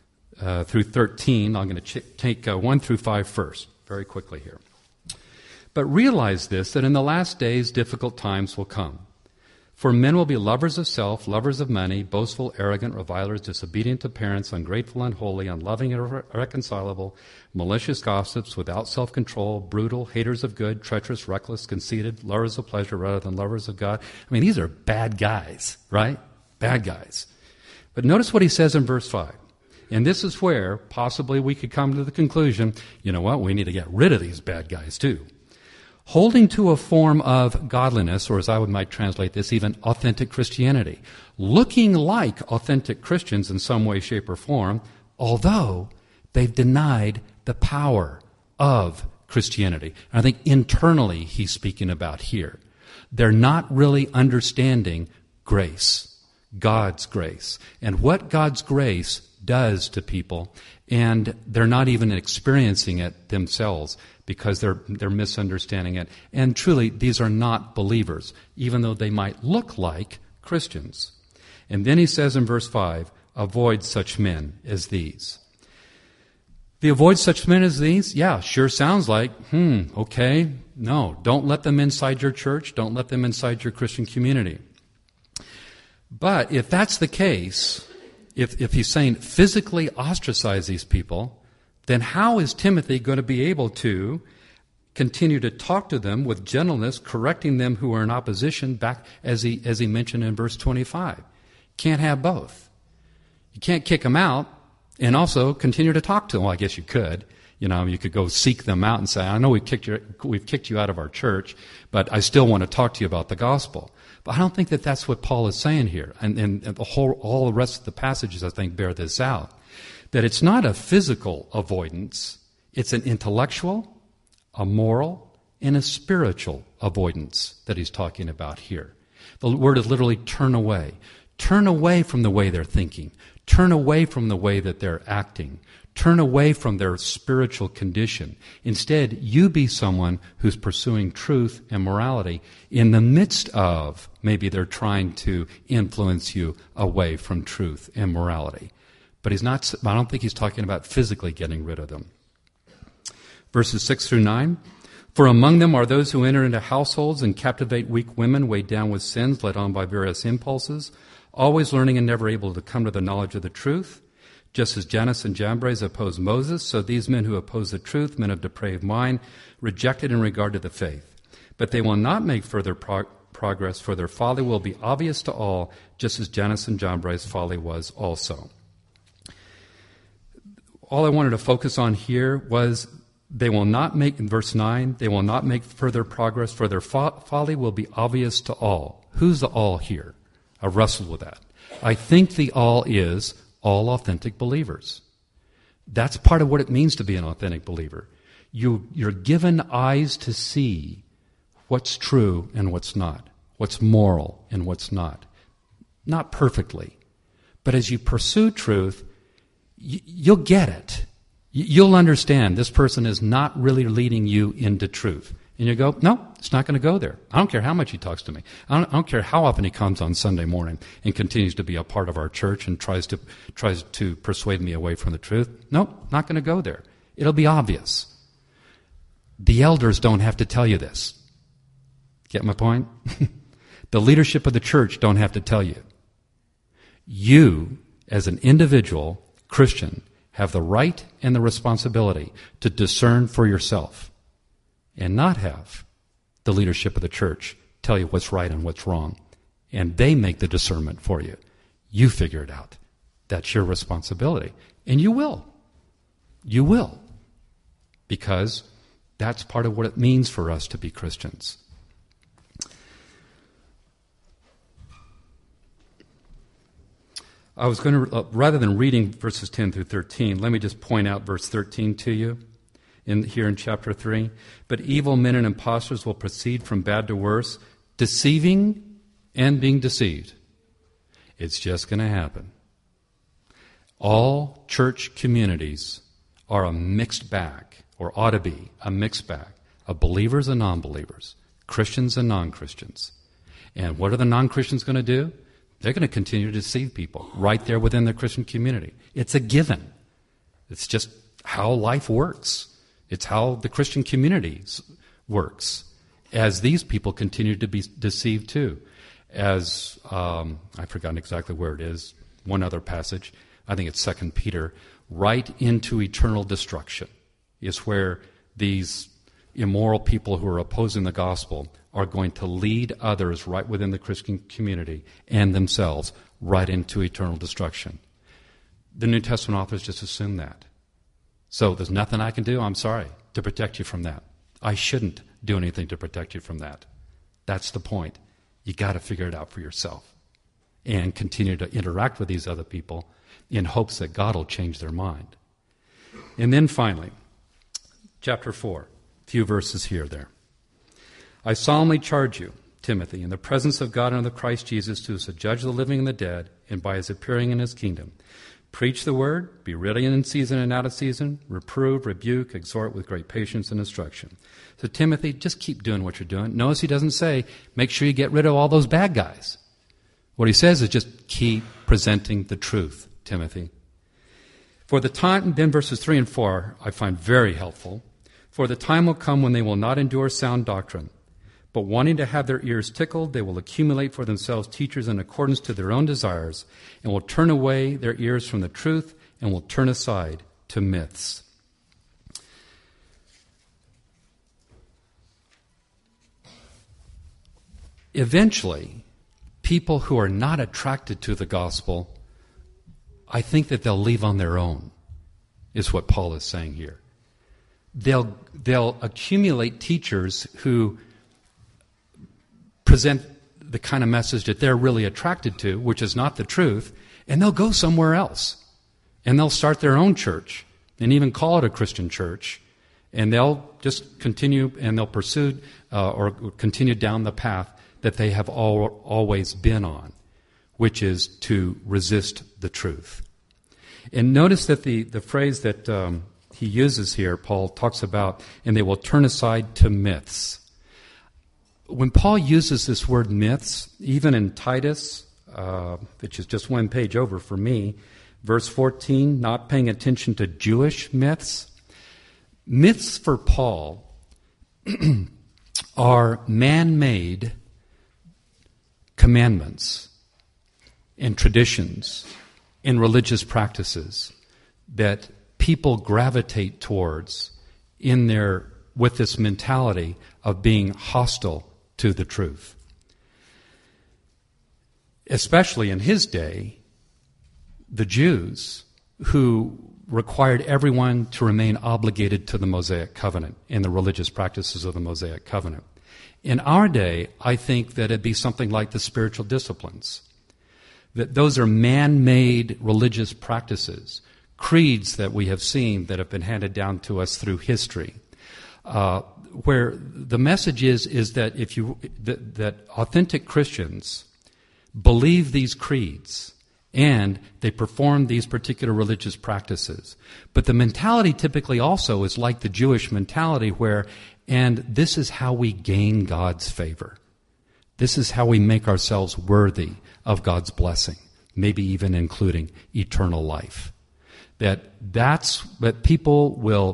B: 13. I'm going to take 1 through 5 first, very quickly here. But realize this, that in the last days difficult times will come. For men will be lovers of self, lovers of money, boastful, arrogant, revilers, disobedient to parents, ungrateful, unholy, unloving, irreconcilable, malicious gossips, without self-control, brutal, haters of good, treacherous, reckless, conceited, lovers of pleasure rather than lovers of God. I mean, these are bad guys, right? Bad guys. But notice what he says in verse 5. And this is where possibly we could come to the conclusion, you know what, we need to get rid of these bad guys too. Holding to a form of godliness, or as I might translate this, even authentic Christianity. Looking like authentic Christians in some way, shape, or form, although they've denied the power of Christianity. And I think internally he's speaking about here. They're not really understanding grace, God's grace, and what God's grace does to people, and they're not even experiencing it themselves because they're misunderstanding it. And truly, these are not believers, even though they might look like Christians. And then he says in verse 5, avoid such men as these. The avoid such men as these? Yeah, sure sounds like, okay. No, don't let them inside your church. Don't let them inside your Christian community. But if that's the case, if he's saying physically ostracize these people, then how is Timothy going to be able to continue to talk to them with gentleness, correcting them who are in opposition, back as he mentioned in verse 25? Can't have both. You can't kick them out and also continue to talk to them. Well, I guess you could. You could go seek them out and say, I know we've kicked you out of our church, but I still want to talk to you about the gospel. But I don't think that that's what Paul is saying here. And all the rest of the passages, I think, bear this out. That it's not a physical avoidance. It's an intellectual, a moral, and a spiritual avoidance that he's talking about here. The word is literally turn away. Turn away from the way they're thinking. Turn away from the way that they're acting. turn away from their spiritual condition. Instead, you be someone who's pursuing truth and morality in the midst of maybe they're trying to influence you away from truth and morality. But I don't think he's talking about physically getting rid of them. Verses 6 through 9. For among them are those who enter into households and captivate weak women weighed down with sins, led on by various impulses, always learning and never able to come to the knowledge of the truth. Just as Jannes and Jambres opposed Moses, so these men who oppose the truth, men of depraved mind, rejected in regard to the faith. But they will not make further progress, for their folly will be obvious to all, just as Jannes and Jambres' folly was also. All I wanted to focus on here was they will not make, in verse 9, they will not make further progress, for their folly will be obvious to all. Who's the all here? I wrestled with that. I think the all is all authentic believers. That's part of what it means to be an authentic believer. You're given eyes to see what's true and what's not, what's moral and what's not. Not perfectly, but as you pursue truth, you'll get it. You'll understand this person is not really leading you into truth. And you go, no, it's not going to go there. I don't care how much he talks to me. I don't care how often he comes on Sunday morning and continues to be a part of our church and tries to persuade me away from the truth. No, not going to go there. It'll be obvious. The elders don't have to tell you this. Get my point? The leadership of the church don't have to tell you. You, as an individual Christian, have the right and the responsibility to discern for yourself and not have the leadership of the church tell you what's right and what's wrong. And they make the discernment for you. You figure it out. That's your responsibility. And you will. You will. Because that's part of what it means for us to be Christians. I was going to, rather than reading verses 10 through 13, let me just point out verse 13 to you here in chapter 3. But evil men and impostors will proceed from bad to worse, deceiving and being deceived. It's just going to happen. All church communities are a mixed bag, or ought to be a mixed bag, of believers and non-believers, Christians and non-Christians. And what are the non-Christians going to do? They're going to continue to deceive people right there within the Christian community. It's a given. It's just how life works. It's how the Christian community works. As these people continue to be deceived too. As, I've forgotten exactly where it is, one other passage, I think it's 2 Peter, right into eternal destruction is where these immoral people who are opposing the gospel are going to lead others right within the Christian community and themselves right into eternal destruction. The New Testament authors just assume that. So there's nothing I can do, I'm sorry, to protect you from that. I shouldn't do anything to protect you from that. That's the point. You got to figure it out for yourself and continue to interact with these other people in hopes that God will change their mind. And then finally, chapter 4, a few verses here there. I solemnly charge you, Timothy, in the presence of God and of Christ Jesus, who is to judge the living and the dead, and by his appearing in his kingdom. Preach the word, be ready in season and out of season, reprove, rebuke, exhort with great patience and instruction. So Timothy, just keep doing what you're doing. Notice he doesn't say, make sure you get rid of all those bad guys. What he says is just keep presenting the truth, Timothy. For the time, then verses 3 and 4 I find very helpful. For the time will come when they will not endure sound doctrine, but wanting to have their ears tickled, they will accumulate for themselves teachers in accordance to their own desires, and will turn away their ears from the truth, and will turn aside to myths. Eventually, people who are not attracted to the gospel, I think that they'll leave on their own, is what Paul is saying here. They'll accumulate teachers who present the kind of message that they're really attracted to, which is not the truth, and they'll go somewhere else. And they'll start their own church and even call it a Christian church, and they'll just continue and they'll pursue or continue down the path that they have always been on, which is to resist the truth. And notice that the phrase that he uses here, Paul talks about, and they will turn aside to myths. When Paul uses this word myths, even in Titus, which is just one page over for me, verse 14, not paying attention to Jewish myths. Myths for Paul are man-made commandments and traditions and religious practices that people gravitate towards with this mentality of being hostile to the truth. Especially in his day, the Jews, who required everyone to remain obligated to the Mosaic covenant and the religious practices of the Mosaic covenant. In our day, I think that it'd be something like the spiritual disciplines. That those are man-made religious practices, creeds that we have seen that have been handed down to us through history, where the message is that that authentic Christians believe these creeds and they perform these particular religious practices. But the mentality typically also is like the Jewish mentality where, and this is how we gain God's favor. This is how we make ourselves worthy of God's blessing, maybe even including eternal life. That's people will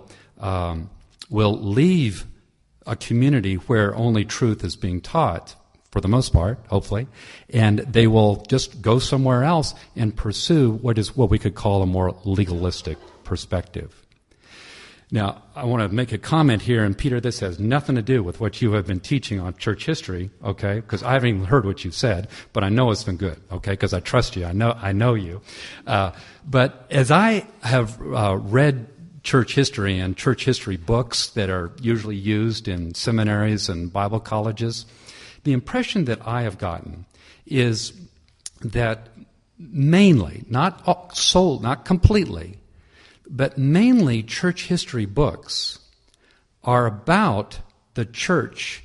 B: leave a community where only truth is being taught, for the most part, hopefully, and they will just go somewhere else and pursue what we could call a more legalistic perspective. Now, I want to make a comment here, and Peter, this has nothing to do with what you have been teaching on church history, okay? Because I haven't even heard what you've said, but I know it's been good, okay? Because I trust you. I know you. But as I have read church history and church history books that are usually used in seminaries and Bible colleges, the impression that I have gotten is that mainly, not completely, but mainly church history books are about the church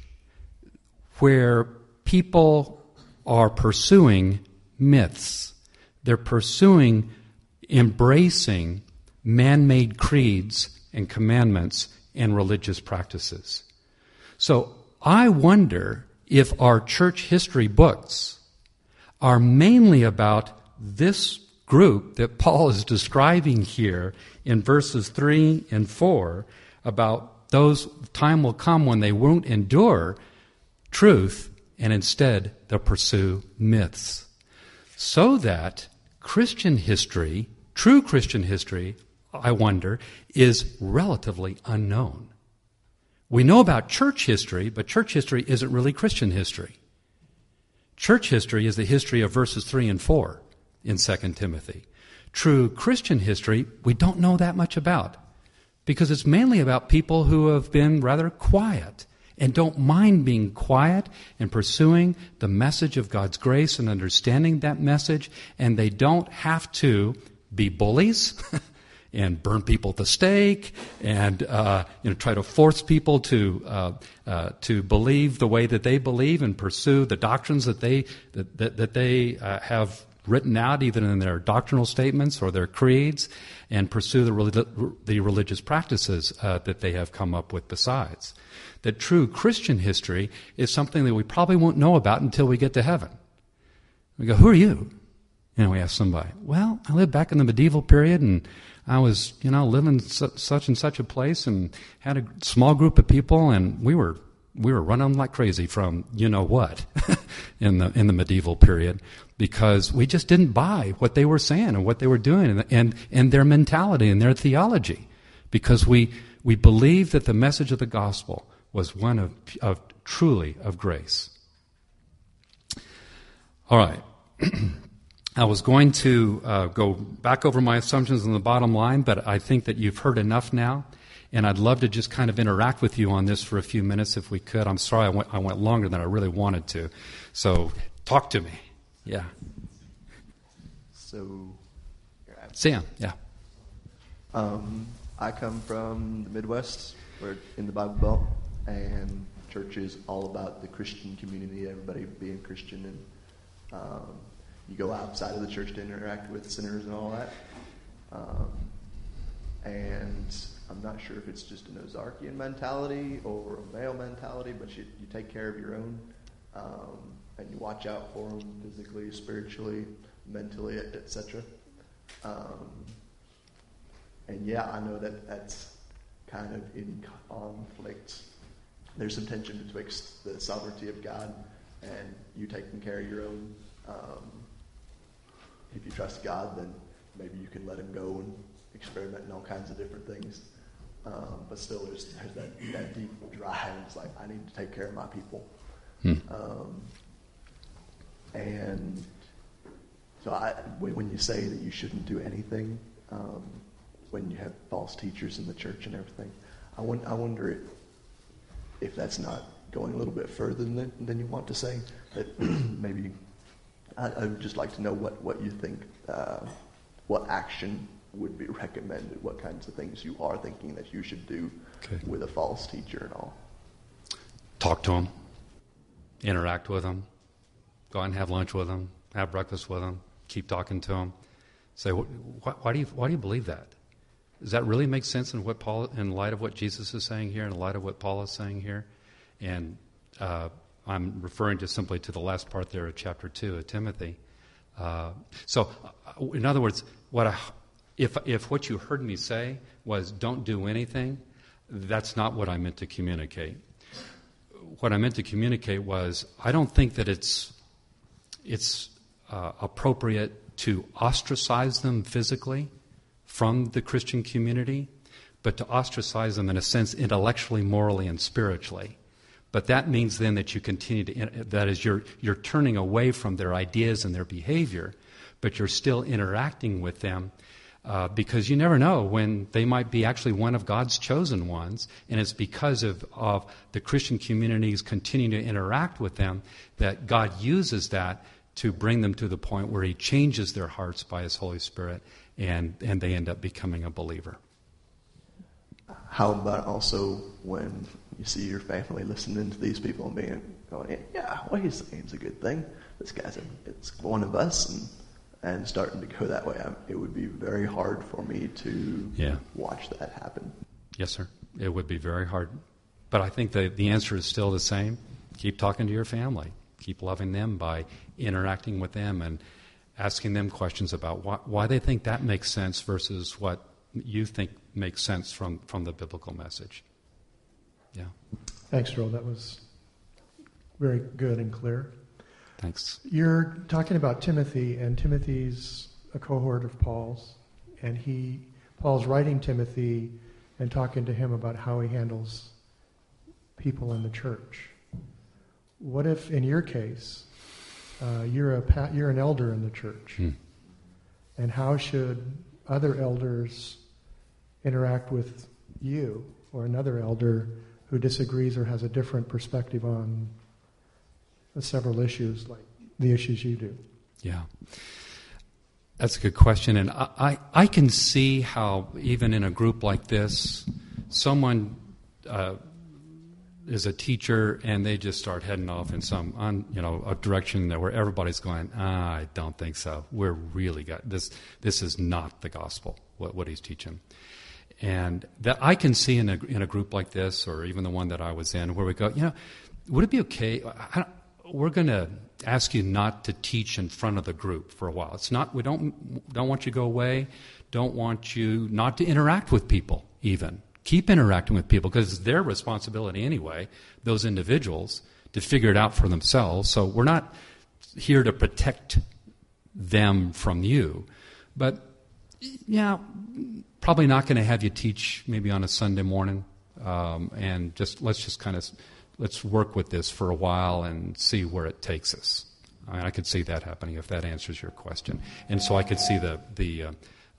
B: where people are pursuing myths. They're pursuing, embracing man-made creeds and commandments and religious practices. So I wonder if our church history books are mainly about this group that Paul is describing here in verses 3 and 4, about those time will come when they won't endure truth and instead they'll pursue myths. So that Christian history, true Christian history, I wonder, is relatively unknown. We know about church history, but church history isn't really Christian history. Church history is the history of verses 3 and 4 in 2 Timothy. True Christian history, we don't know that much about because it's mainly about people who have been rather quiet and don't mind being quiet and pursuing the message of God's grace and understanding that message, and they don't have to be bullies and burn people at the stake and try to force people to believe the way that they believe and pursue the doctrines that they have written out either in their doctrinal statements or their creeds, and pursue the religious practices that they have come up with besides. That true Christian history is something that we probably won't know about until we get to heaven. We go, who are you? We ask somebody, well, I lived back in the medieval period and I was, living such and such a place and had a small group of people and we were running like crazy from what in the medieval period because we just didn't buy what they were saying and what they were doing and their mentality and their theology because we believed that the message of the gospel was one of truly of grace. All right. I was going to go back over my assumptions on the bottom line, but I think that you've heard enough now. And I'd love to just kind of interact with you on this for a few minutes if we could. I'm sorry I went longer than I really wanted to. So talk to me. Yeah.
C: So,
B: Sam, yeah.
C: I come from the Midwest. We're in the Bible Belt. And church is all about the Christian community, everybody being Christian. And you go outside of the church to interact with sinners and all that. And I'm not sure if it's just an Ozarkian mentality or a male mentality, but you take care of your own, and you watch out for them physically, spiritually, mentally, etc. And yeah, I know that's kind of in conflict. There's some tension betwixt the sovereignty of God and you taking care of your own. If you trust God, then maybe you can let him go and experiment in all kinds of different things. But still, there's that deep drive. It's like, I need to take care of my people. And so when you say that you shouldn't do anything, when you have false teachers in the church and everything, I wonder if that's not going a little bit further than you want to say. That maybe I would just like to know what you think, what action would be recommended, what kinds of things you are thinking that you should do with a false teacher and all.
B: Talk to them, interact with them, go out and have lunch with them, have breakfast with them, keep talking to them. Say, why do you believe that? Does that really make sense in light of what Jesus is saying here, in light of what Paul is saying here? And I'm referring just simply to the last part there of chapter 2 of Timothy. So, in other words, if what you heard me say was don't do anything, that's not what I meant to communicate. What I meant to communicate was I don't think that it's appropriate to ostracize them physically from the Christian community, but to ostracize them in a sense intellectually, morally, and spiritually. But that means then that you continue that is, you're turning away from their ideas and their behavior, but you're still interacting with them because you never know when they might be actually one of God's chosen ones, and it's because of the Christian communities continuing to interact with them that God uses that to bring them to the point where he changes their hearts by his Holy Spirit, and they end up becoming a believer.
C: How about also when you see your family listening to these people and going, yeah, what he's saying is a good thing. This guy's it's one of us, and starting to go that way. It would be very hard for me to watch that happen.
B: Yes, sir. It would be very hard. But I think the answer is still the same. Keep talking to your family. Keep loving them by interacting with them and asking them questions about why they think that makes sense versus what you think makes sense from the biblical message. Yeah.
D: Thanks, Joel. That was very good and clear.
B: Thanks.
D: You're talking about Timothy, and Timothy's a cohort of Paul's, and Paul's writing Timothy and talking to him about how he handles people in the church. What if, in your case, you're an elder in the church, and how should other elders interact with you or another elder who disagrees or has a different perspective on several issues, like the issues you do? Yeah.
B: That's a good question. And I can see how, even in a group like this, someone is a teacher and they just start heading off in a direction where everybody's going, I don't think so. We're really got this. This is not the gospel, what he's teaching. And that I can see in a group like this, or even the one that I was in, where we go, would it be okay? We're going to ask you not to teach in front of the group for a while. It's not. We don't want you to go away. Don't want you not to interact with people. Even keep interacting with people because it's their responsibility anyway. Those individuals to figure it out for themselves. So we're not here to protect them from you, but probably not going to have you teach maybe on a Sunday morning, and let's work with this for a while and see where it takes us. I mean, I could see that happening if that answers your question. And so I could see the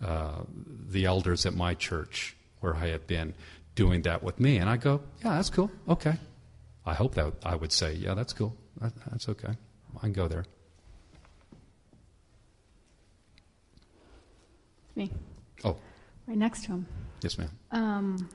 B: elders at my church where I had been doing that with me, and I go, yeah, that's cool. Okay, I hope that I would say, yeah, that's cool. That's okay. I can go there.
E: Me.
B: Oh.
E: Right next to him.
B: Yes, ma'am.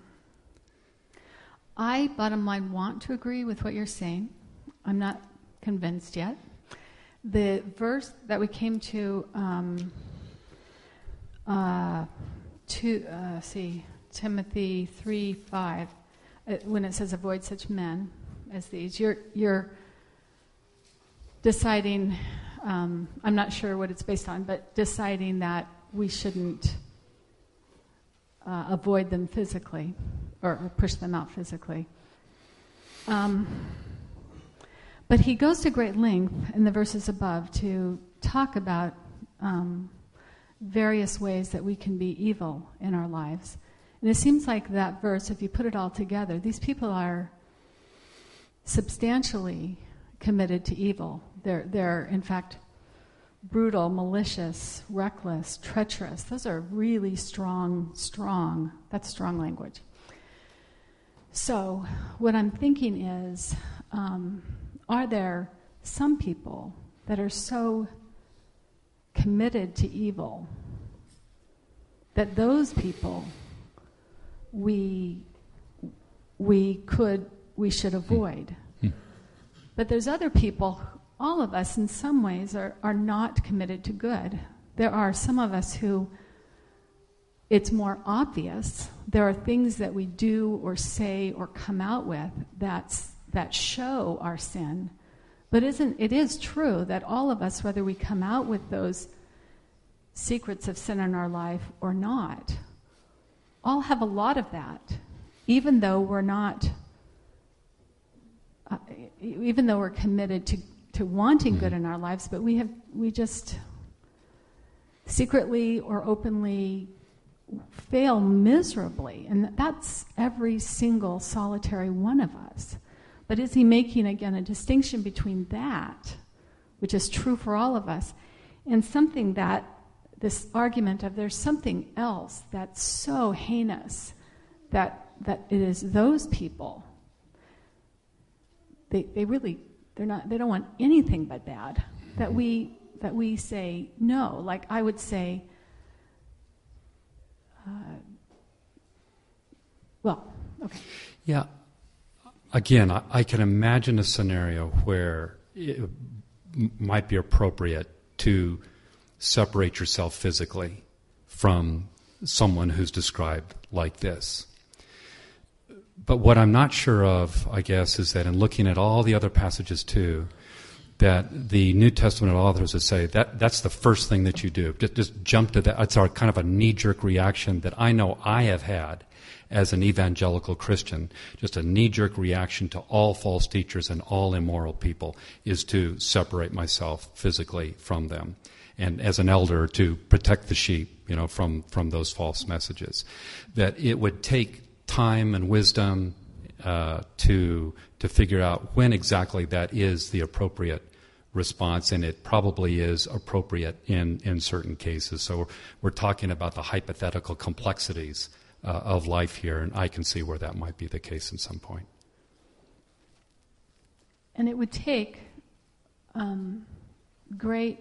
E: I, bottom line, want to agree with what you're saying. I'm not convinced yet. The verse that we came to Timothy 3:5, when it says avoid such men as these, you're deciding, I'm not sure what it's based on, but deciding that we shouldn't avoid them physically or push them out physically. But he goes to great length in the verses above to talk about various ways that we can be evil in our lives. And it seems like that verse, if you put it all together, these people are substantially committed to evil. They're in fact, brutal, malicious, reckless, treacherous. Those are really strong, that's strong language. So what I'm thinking is, are there some people that are so committed to evil that those people we should avoid? But there's other people, all of us in some ways are not committed to good. There are some of us who it's more obvious. There are things that we do or say or come out with that show our sin. But it is true that all of us, whether we come out with those secrets of sin in our life or not, all have a lot of that, even though we're not, even though we're committed to wanting good in our lives, but we just secretly or openly fail miserably, and that's every single solitary one of us. But is he making, again, a distinction between that, which is true for all of us, and something that, this argument of there's something else that's so heinous that it is those people, they don't want anything but bad, that we say no. Like I would say, okay.
B: Yeah. Again, I can imagine a scenario where it might be appropriate to separate yourself physically from someone who's described like this. But what I'm not sure of, I guess, is that in looking at all the other passages too, that the New Testament authors would say that's the first thing that you do. Just jump to that. It's our kind of a knee-jerk reaction that I know I have had as an evangelical Christian. Just a knee-jerk reaction to all false teachers and all immoral people is to separate myself physically from them. And as an elder, to protect the sheep, from those false messages. That it would take time and wisdom to figure out when exactly that is the appropriate response, and it probably is appropriate in certain cases. So we're talking about the hypothetical complexities of life here, and I can see where that might be the case at some point.
E: And it would take great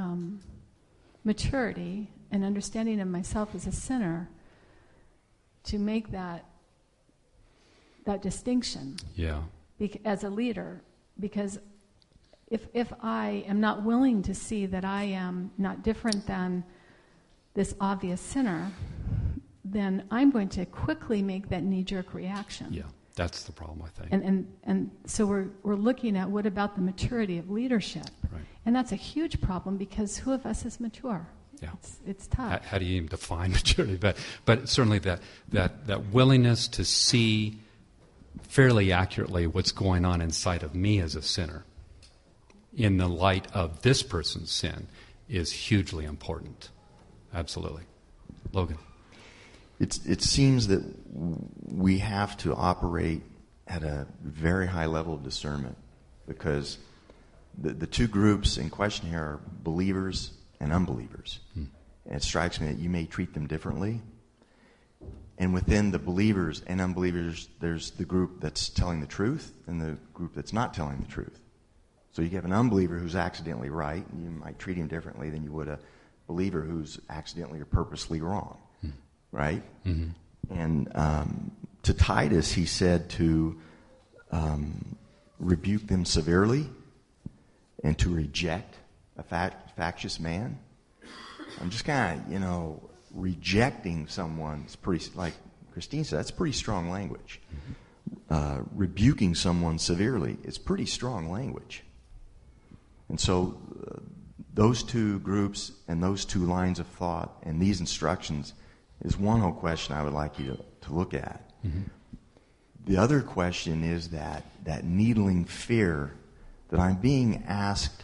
E: maturity and understanding of myself as a sinner to make that distinction.
B: Yeah.
E: As a leader, because if I am not willing to see that I am not different than this obvious sinner, then I'm going to quickly make that knee-jerk reaction.
B: Yeah, that's the problem, I think.
E: And so we're looking at what about the maturity of leadership,
B: right.
E: And that's a huge problem because who of us is mature?
B: Yeah,
E: it's tough.
B: How do you even define maturity? But certainly that willingness to see fairly accurately what's going on inside of me as a sinner in the light of this person's sin is hugely important. Absolutely. Logan.
C: It seems that we have to operate at a very high level of discernment because the two groups in question here are believers and unbelievers. And it strikes me that you may treat them differently. And within the believers and unbelievers, there's the group that's telling the truth and the group that's not telling the truth. So you have an unbeliever who's accidentally right, and you might treat him differently than you would a believer who's accidentally or purposely wrong. Right? Mm-hmm. And to Titus, he said to rebuke them severely and to reject a factious man. I'm just kind of,
F: rejecting someone is pretty, like Christine said, that's pretty strong language. Rebuking someone severely is pretty strong language. And so those two groups and those two lines of thought and these instructions is one whole question I would like you to look at. Mm-hmm. The other question is that needling fear that I'm being asked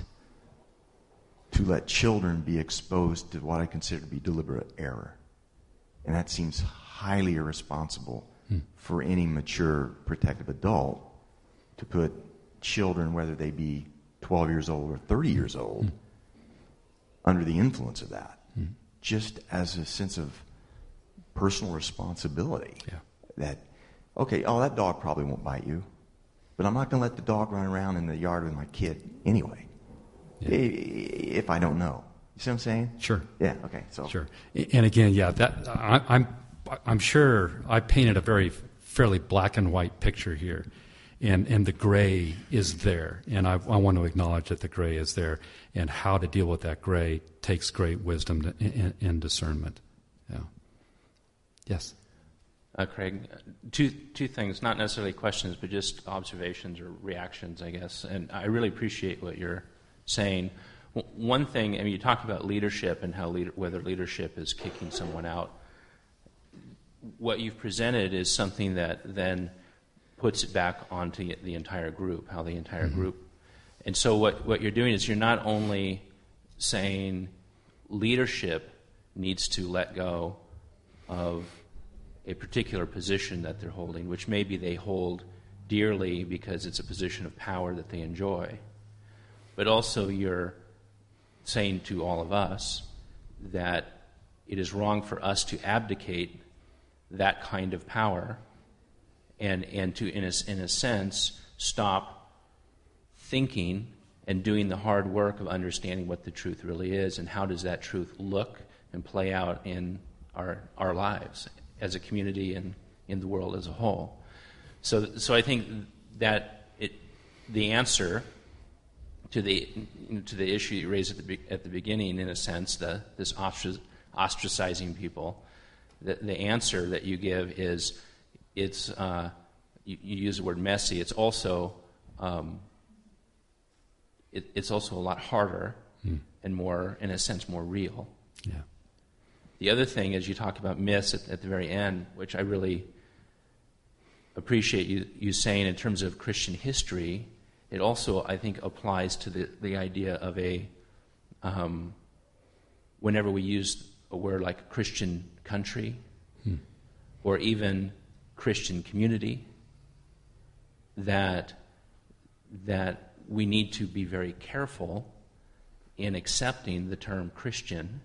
F: to let children be exposed to what I consider to be deliberate error. And that seems highly irresponsible for any mature, protective adult to put children, whether they be 12 years old or 30 years old, under the influence of that, just as a sense of personal responsibility. Yeah. That, okay, that dog probably won't bite you, but I'm not going to let the dog run around in the yard with my kid anyway, if I don't know. You see what I'm saying?
B: Sure.
F: Yeah, okay. So.
B: Sure. And again, I'm sure I painted a fairly black and white picture here. And the gray is there, and I want to acknowledge that the gray is there, and how to deal with that gray takes great wisdom and discernment. Yeah. Yes.
G: Craig, two things, not necessarily questions, but just observations or reactions, I guess. And I really appreciate what you're saying. One thing, you talk about leadership and how whether leadership is kicking someone out. What you've presented is something that then puts it back onto the entire group, how the entire group. And so what you're doing is you're not only saying leadership needs to let go of a particular position that they're holding, which maybe they hold dearly because it's a position of power that they enjoy, but also you're saying to all of us that it is wrong for us to abdicate that kind of power and to, in a sense, stop thinking and doing the hard work of understanding what the truth really is and how does that truth look and play out in our lives as a community and in the world as a whole. So I think that the answer to the issue you raised at the beginning, in a sense, this ostracizing people, the answer that you give is it's you use the word messy. It's also it's also a lot harder and more, in a sense, more real.
B: Yeah.
G: The other thing is you talk about myths at the very end, which I really appreciate you saying in terms of Christian history. It also, I think, applies to the idea of whenever we use a word like Christian country or even Christian community, that we need to be very careful in accepting the term Christian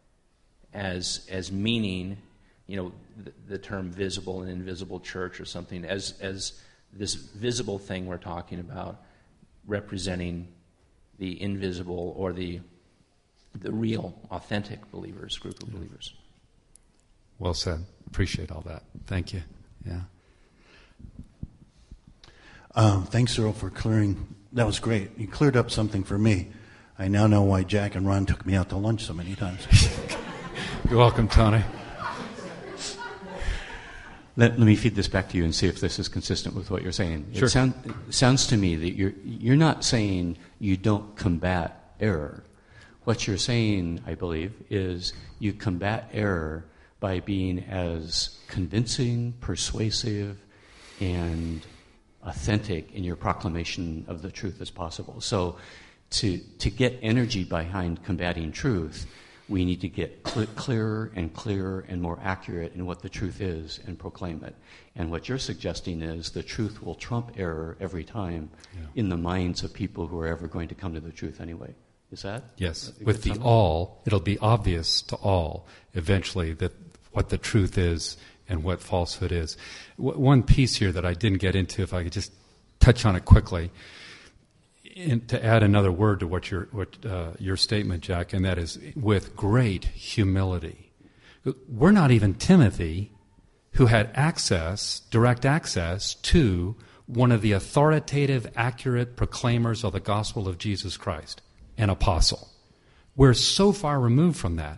G: as meaning, the term visible and invisible church or something, as this visible thing we're talking about representing the invisible or the real, authentic believers, group of believers.
B: Well said. Appreciate all that. Thank you. Yeah.
H: Thanks, Earl, for clearing. That was great. You cleared up something for me. I now know why Jack and Ron took me out to lunch so many times.
B: You're welcome, Tony.
I: Let me feed this back to you and see if this is consistent with what you're saying.
B: Sure.
I: It sounds to me that you're not saying you don't combat error. What you're saying, I believe, is you combat error by being as convincing, persuasive, and authentic in your proclamation of the truth as possible. So to get energy behind combating truth, we need to get clearer and clearer and more accurate in what the truth is and proclaim it. And what you're suggesting is the truth will trump error every time in the minds of people who are ever going to come to the truth anyway. Is that?
B: Yes. With the all, it'll be obvious to all eventually that what the truth is and what falsehood is. One piece here that I didn't get into, if I could just touch on it quickly, and to add another word to what your statement, Jack, and that is with great humility. We're not even Timothy, who had direct access to one of the authoritative, accurate proclaimers of the gospel of Jesus Christ, an apostle. We're so far removed from that.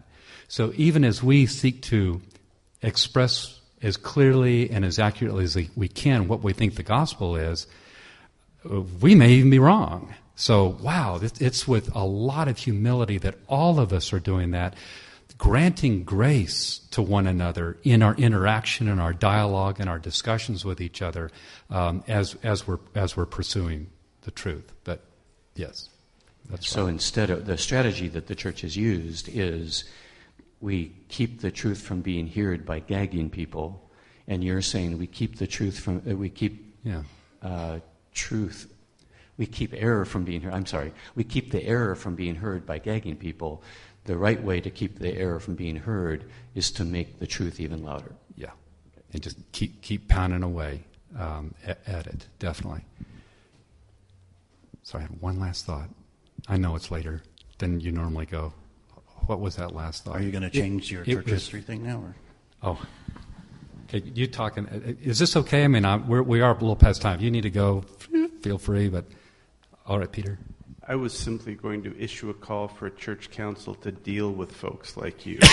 B: So even as we seek to express as clearly and as accurately as we can what we think the gospel is, we may even be wrong. So, wow, it's with a lot of humility that all of us are doing that, granting grace to one another in our interaction, in our dialogue, in our discussions with each other, as we're pursuing the truth. But yes, that's
I: so
B: right.
I: Instead of the strategy that the church has used is we keep the truth from being heard by gagging people, and you're saying we keep the truth from we keep truth. We keep error from being heard. I'm sorry. We keep the error from being heard by gagging people. The right way to keep the error from being heard is to make the truth even louder.
B: Yeah, and just keep pounding away at it, definitely. So I had one last thought. I know it's later than you normally go. What was that last thought?
H: Are you going to change your church history thing now? Or?
B: Oh, okay. You talking? Is this okay? I mean, we are a little past time. You need to go. Feel free, but all right, Peter.
J: I was simply going to issue a call for a church council to deal with folks like you.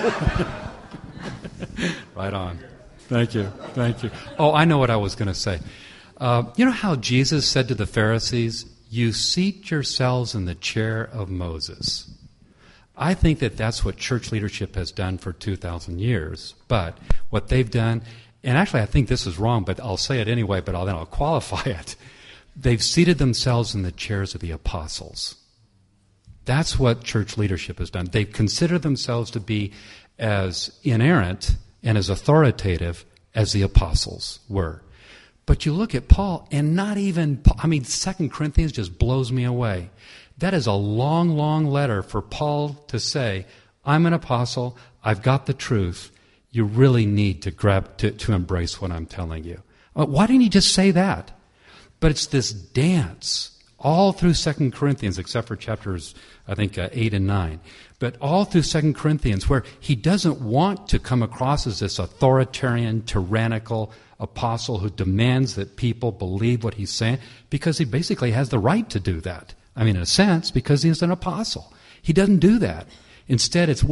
B: Right on. Thank you. Oh, I know what I was going to say. You know how Jesus said to the Pharisees, "You seat yourselves in the chair of Moses." I think that that's what church leadership has done for 2,000 years. But what they've done, and actually I think this is wrong, but I'll say it anyway, but then I'll qualify it. They've seated themselves in the chairs of the apostles. That's what church leadership has done. They've considered themselves to be as inerrant and as authoritative as the apostles were. But you look at Paul, and not even, 2 Corinthians just blows me away. That is a long, long letter for Paul to say, I'm an apostle, I've got the truth, you really need to embrace what I'm telling you. Why didn't he just say that? But it's this dance all through 2 Corinthians, except for chapters, 8 and 9. But all through 2 Corinthians, where he doesn't want to come across as this authoritarian, tyrannical apostle who demands that people believe what he's saying, because he basically has the right to do that. In a sense, because he's an apostle. He doesn't do that. Instead, it's,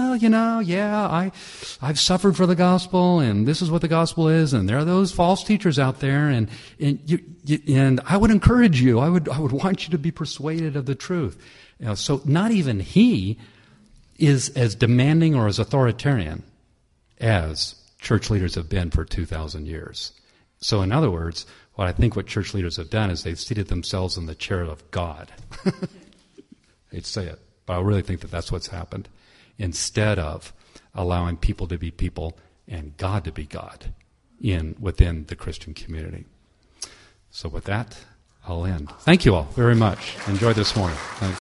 B: I've suffered for the gospel, and this is what the gospel is, and there are those false teachers out there, and I would encourage you, I would want you to be persuaded of the truth. So not even he is as demanding or as authoritarian as church leaders have been for 2,000 years. So in other words, what church leaders have done is they've seated themselves in the chair of God. I hate to say it, but I really think that that's what's happened. Instead of allowing people to be people and God to be God within the Christian community. So with that, I'll end. Thank you all very much. Enjoy this morning. Thanks.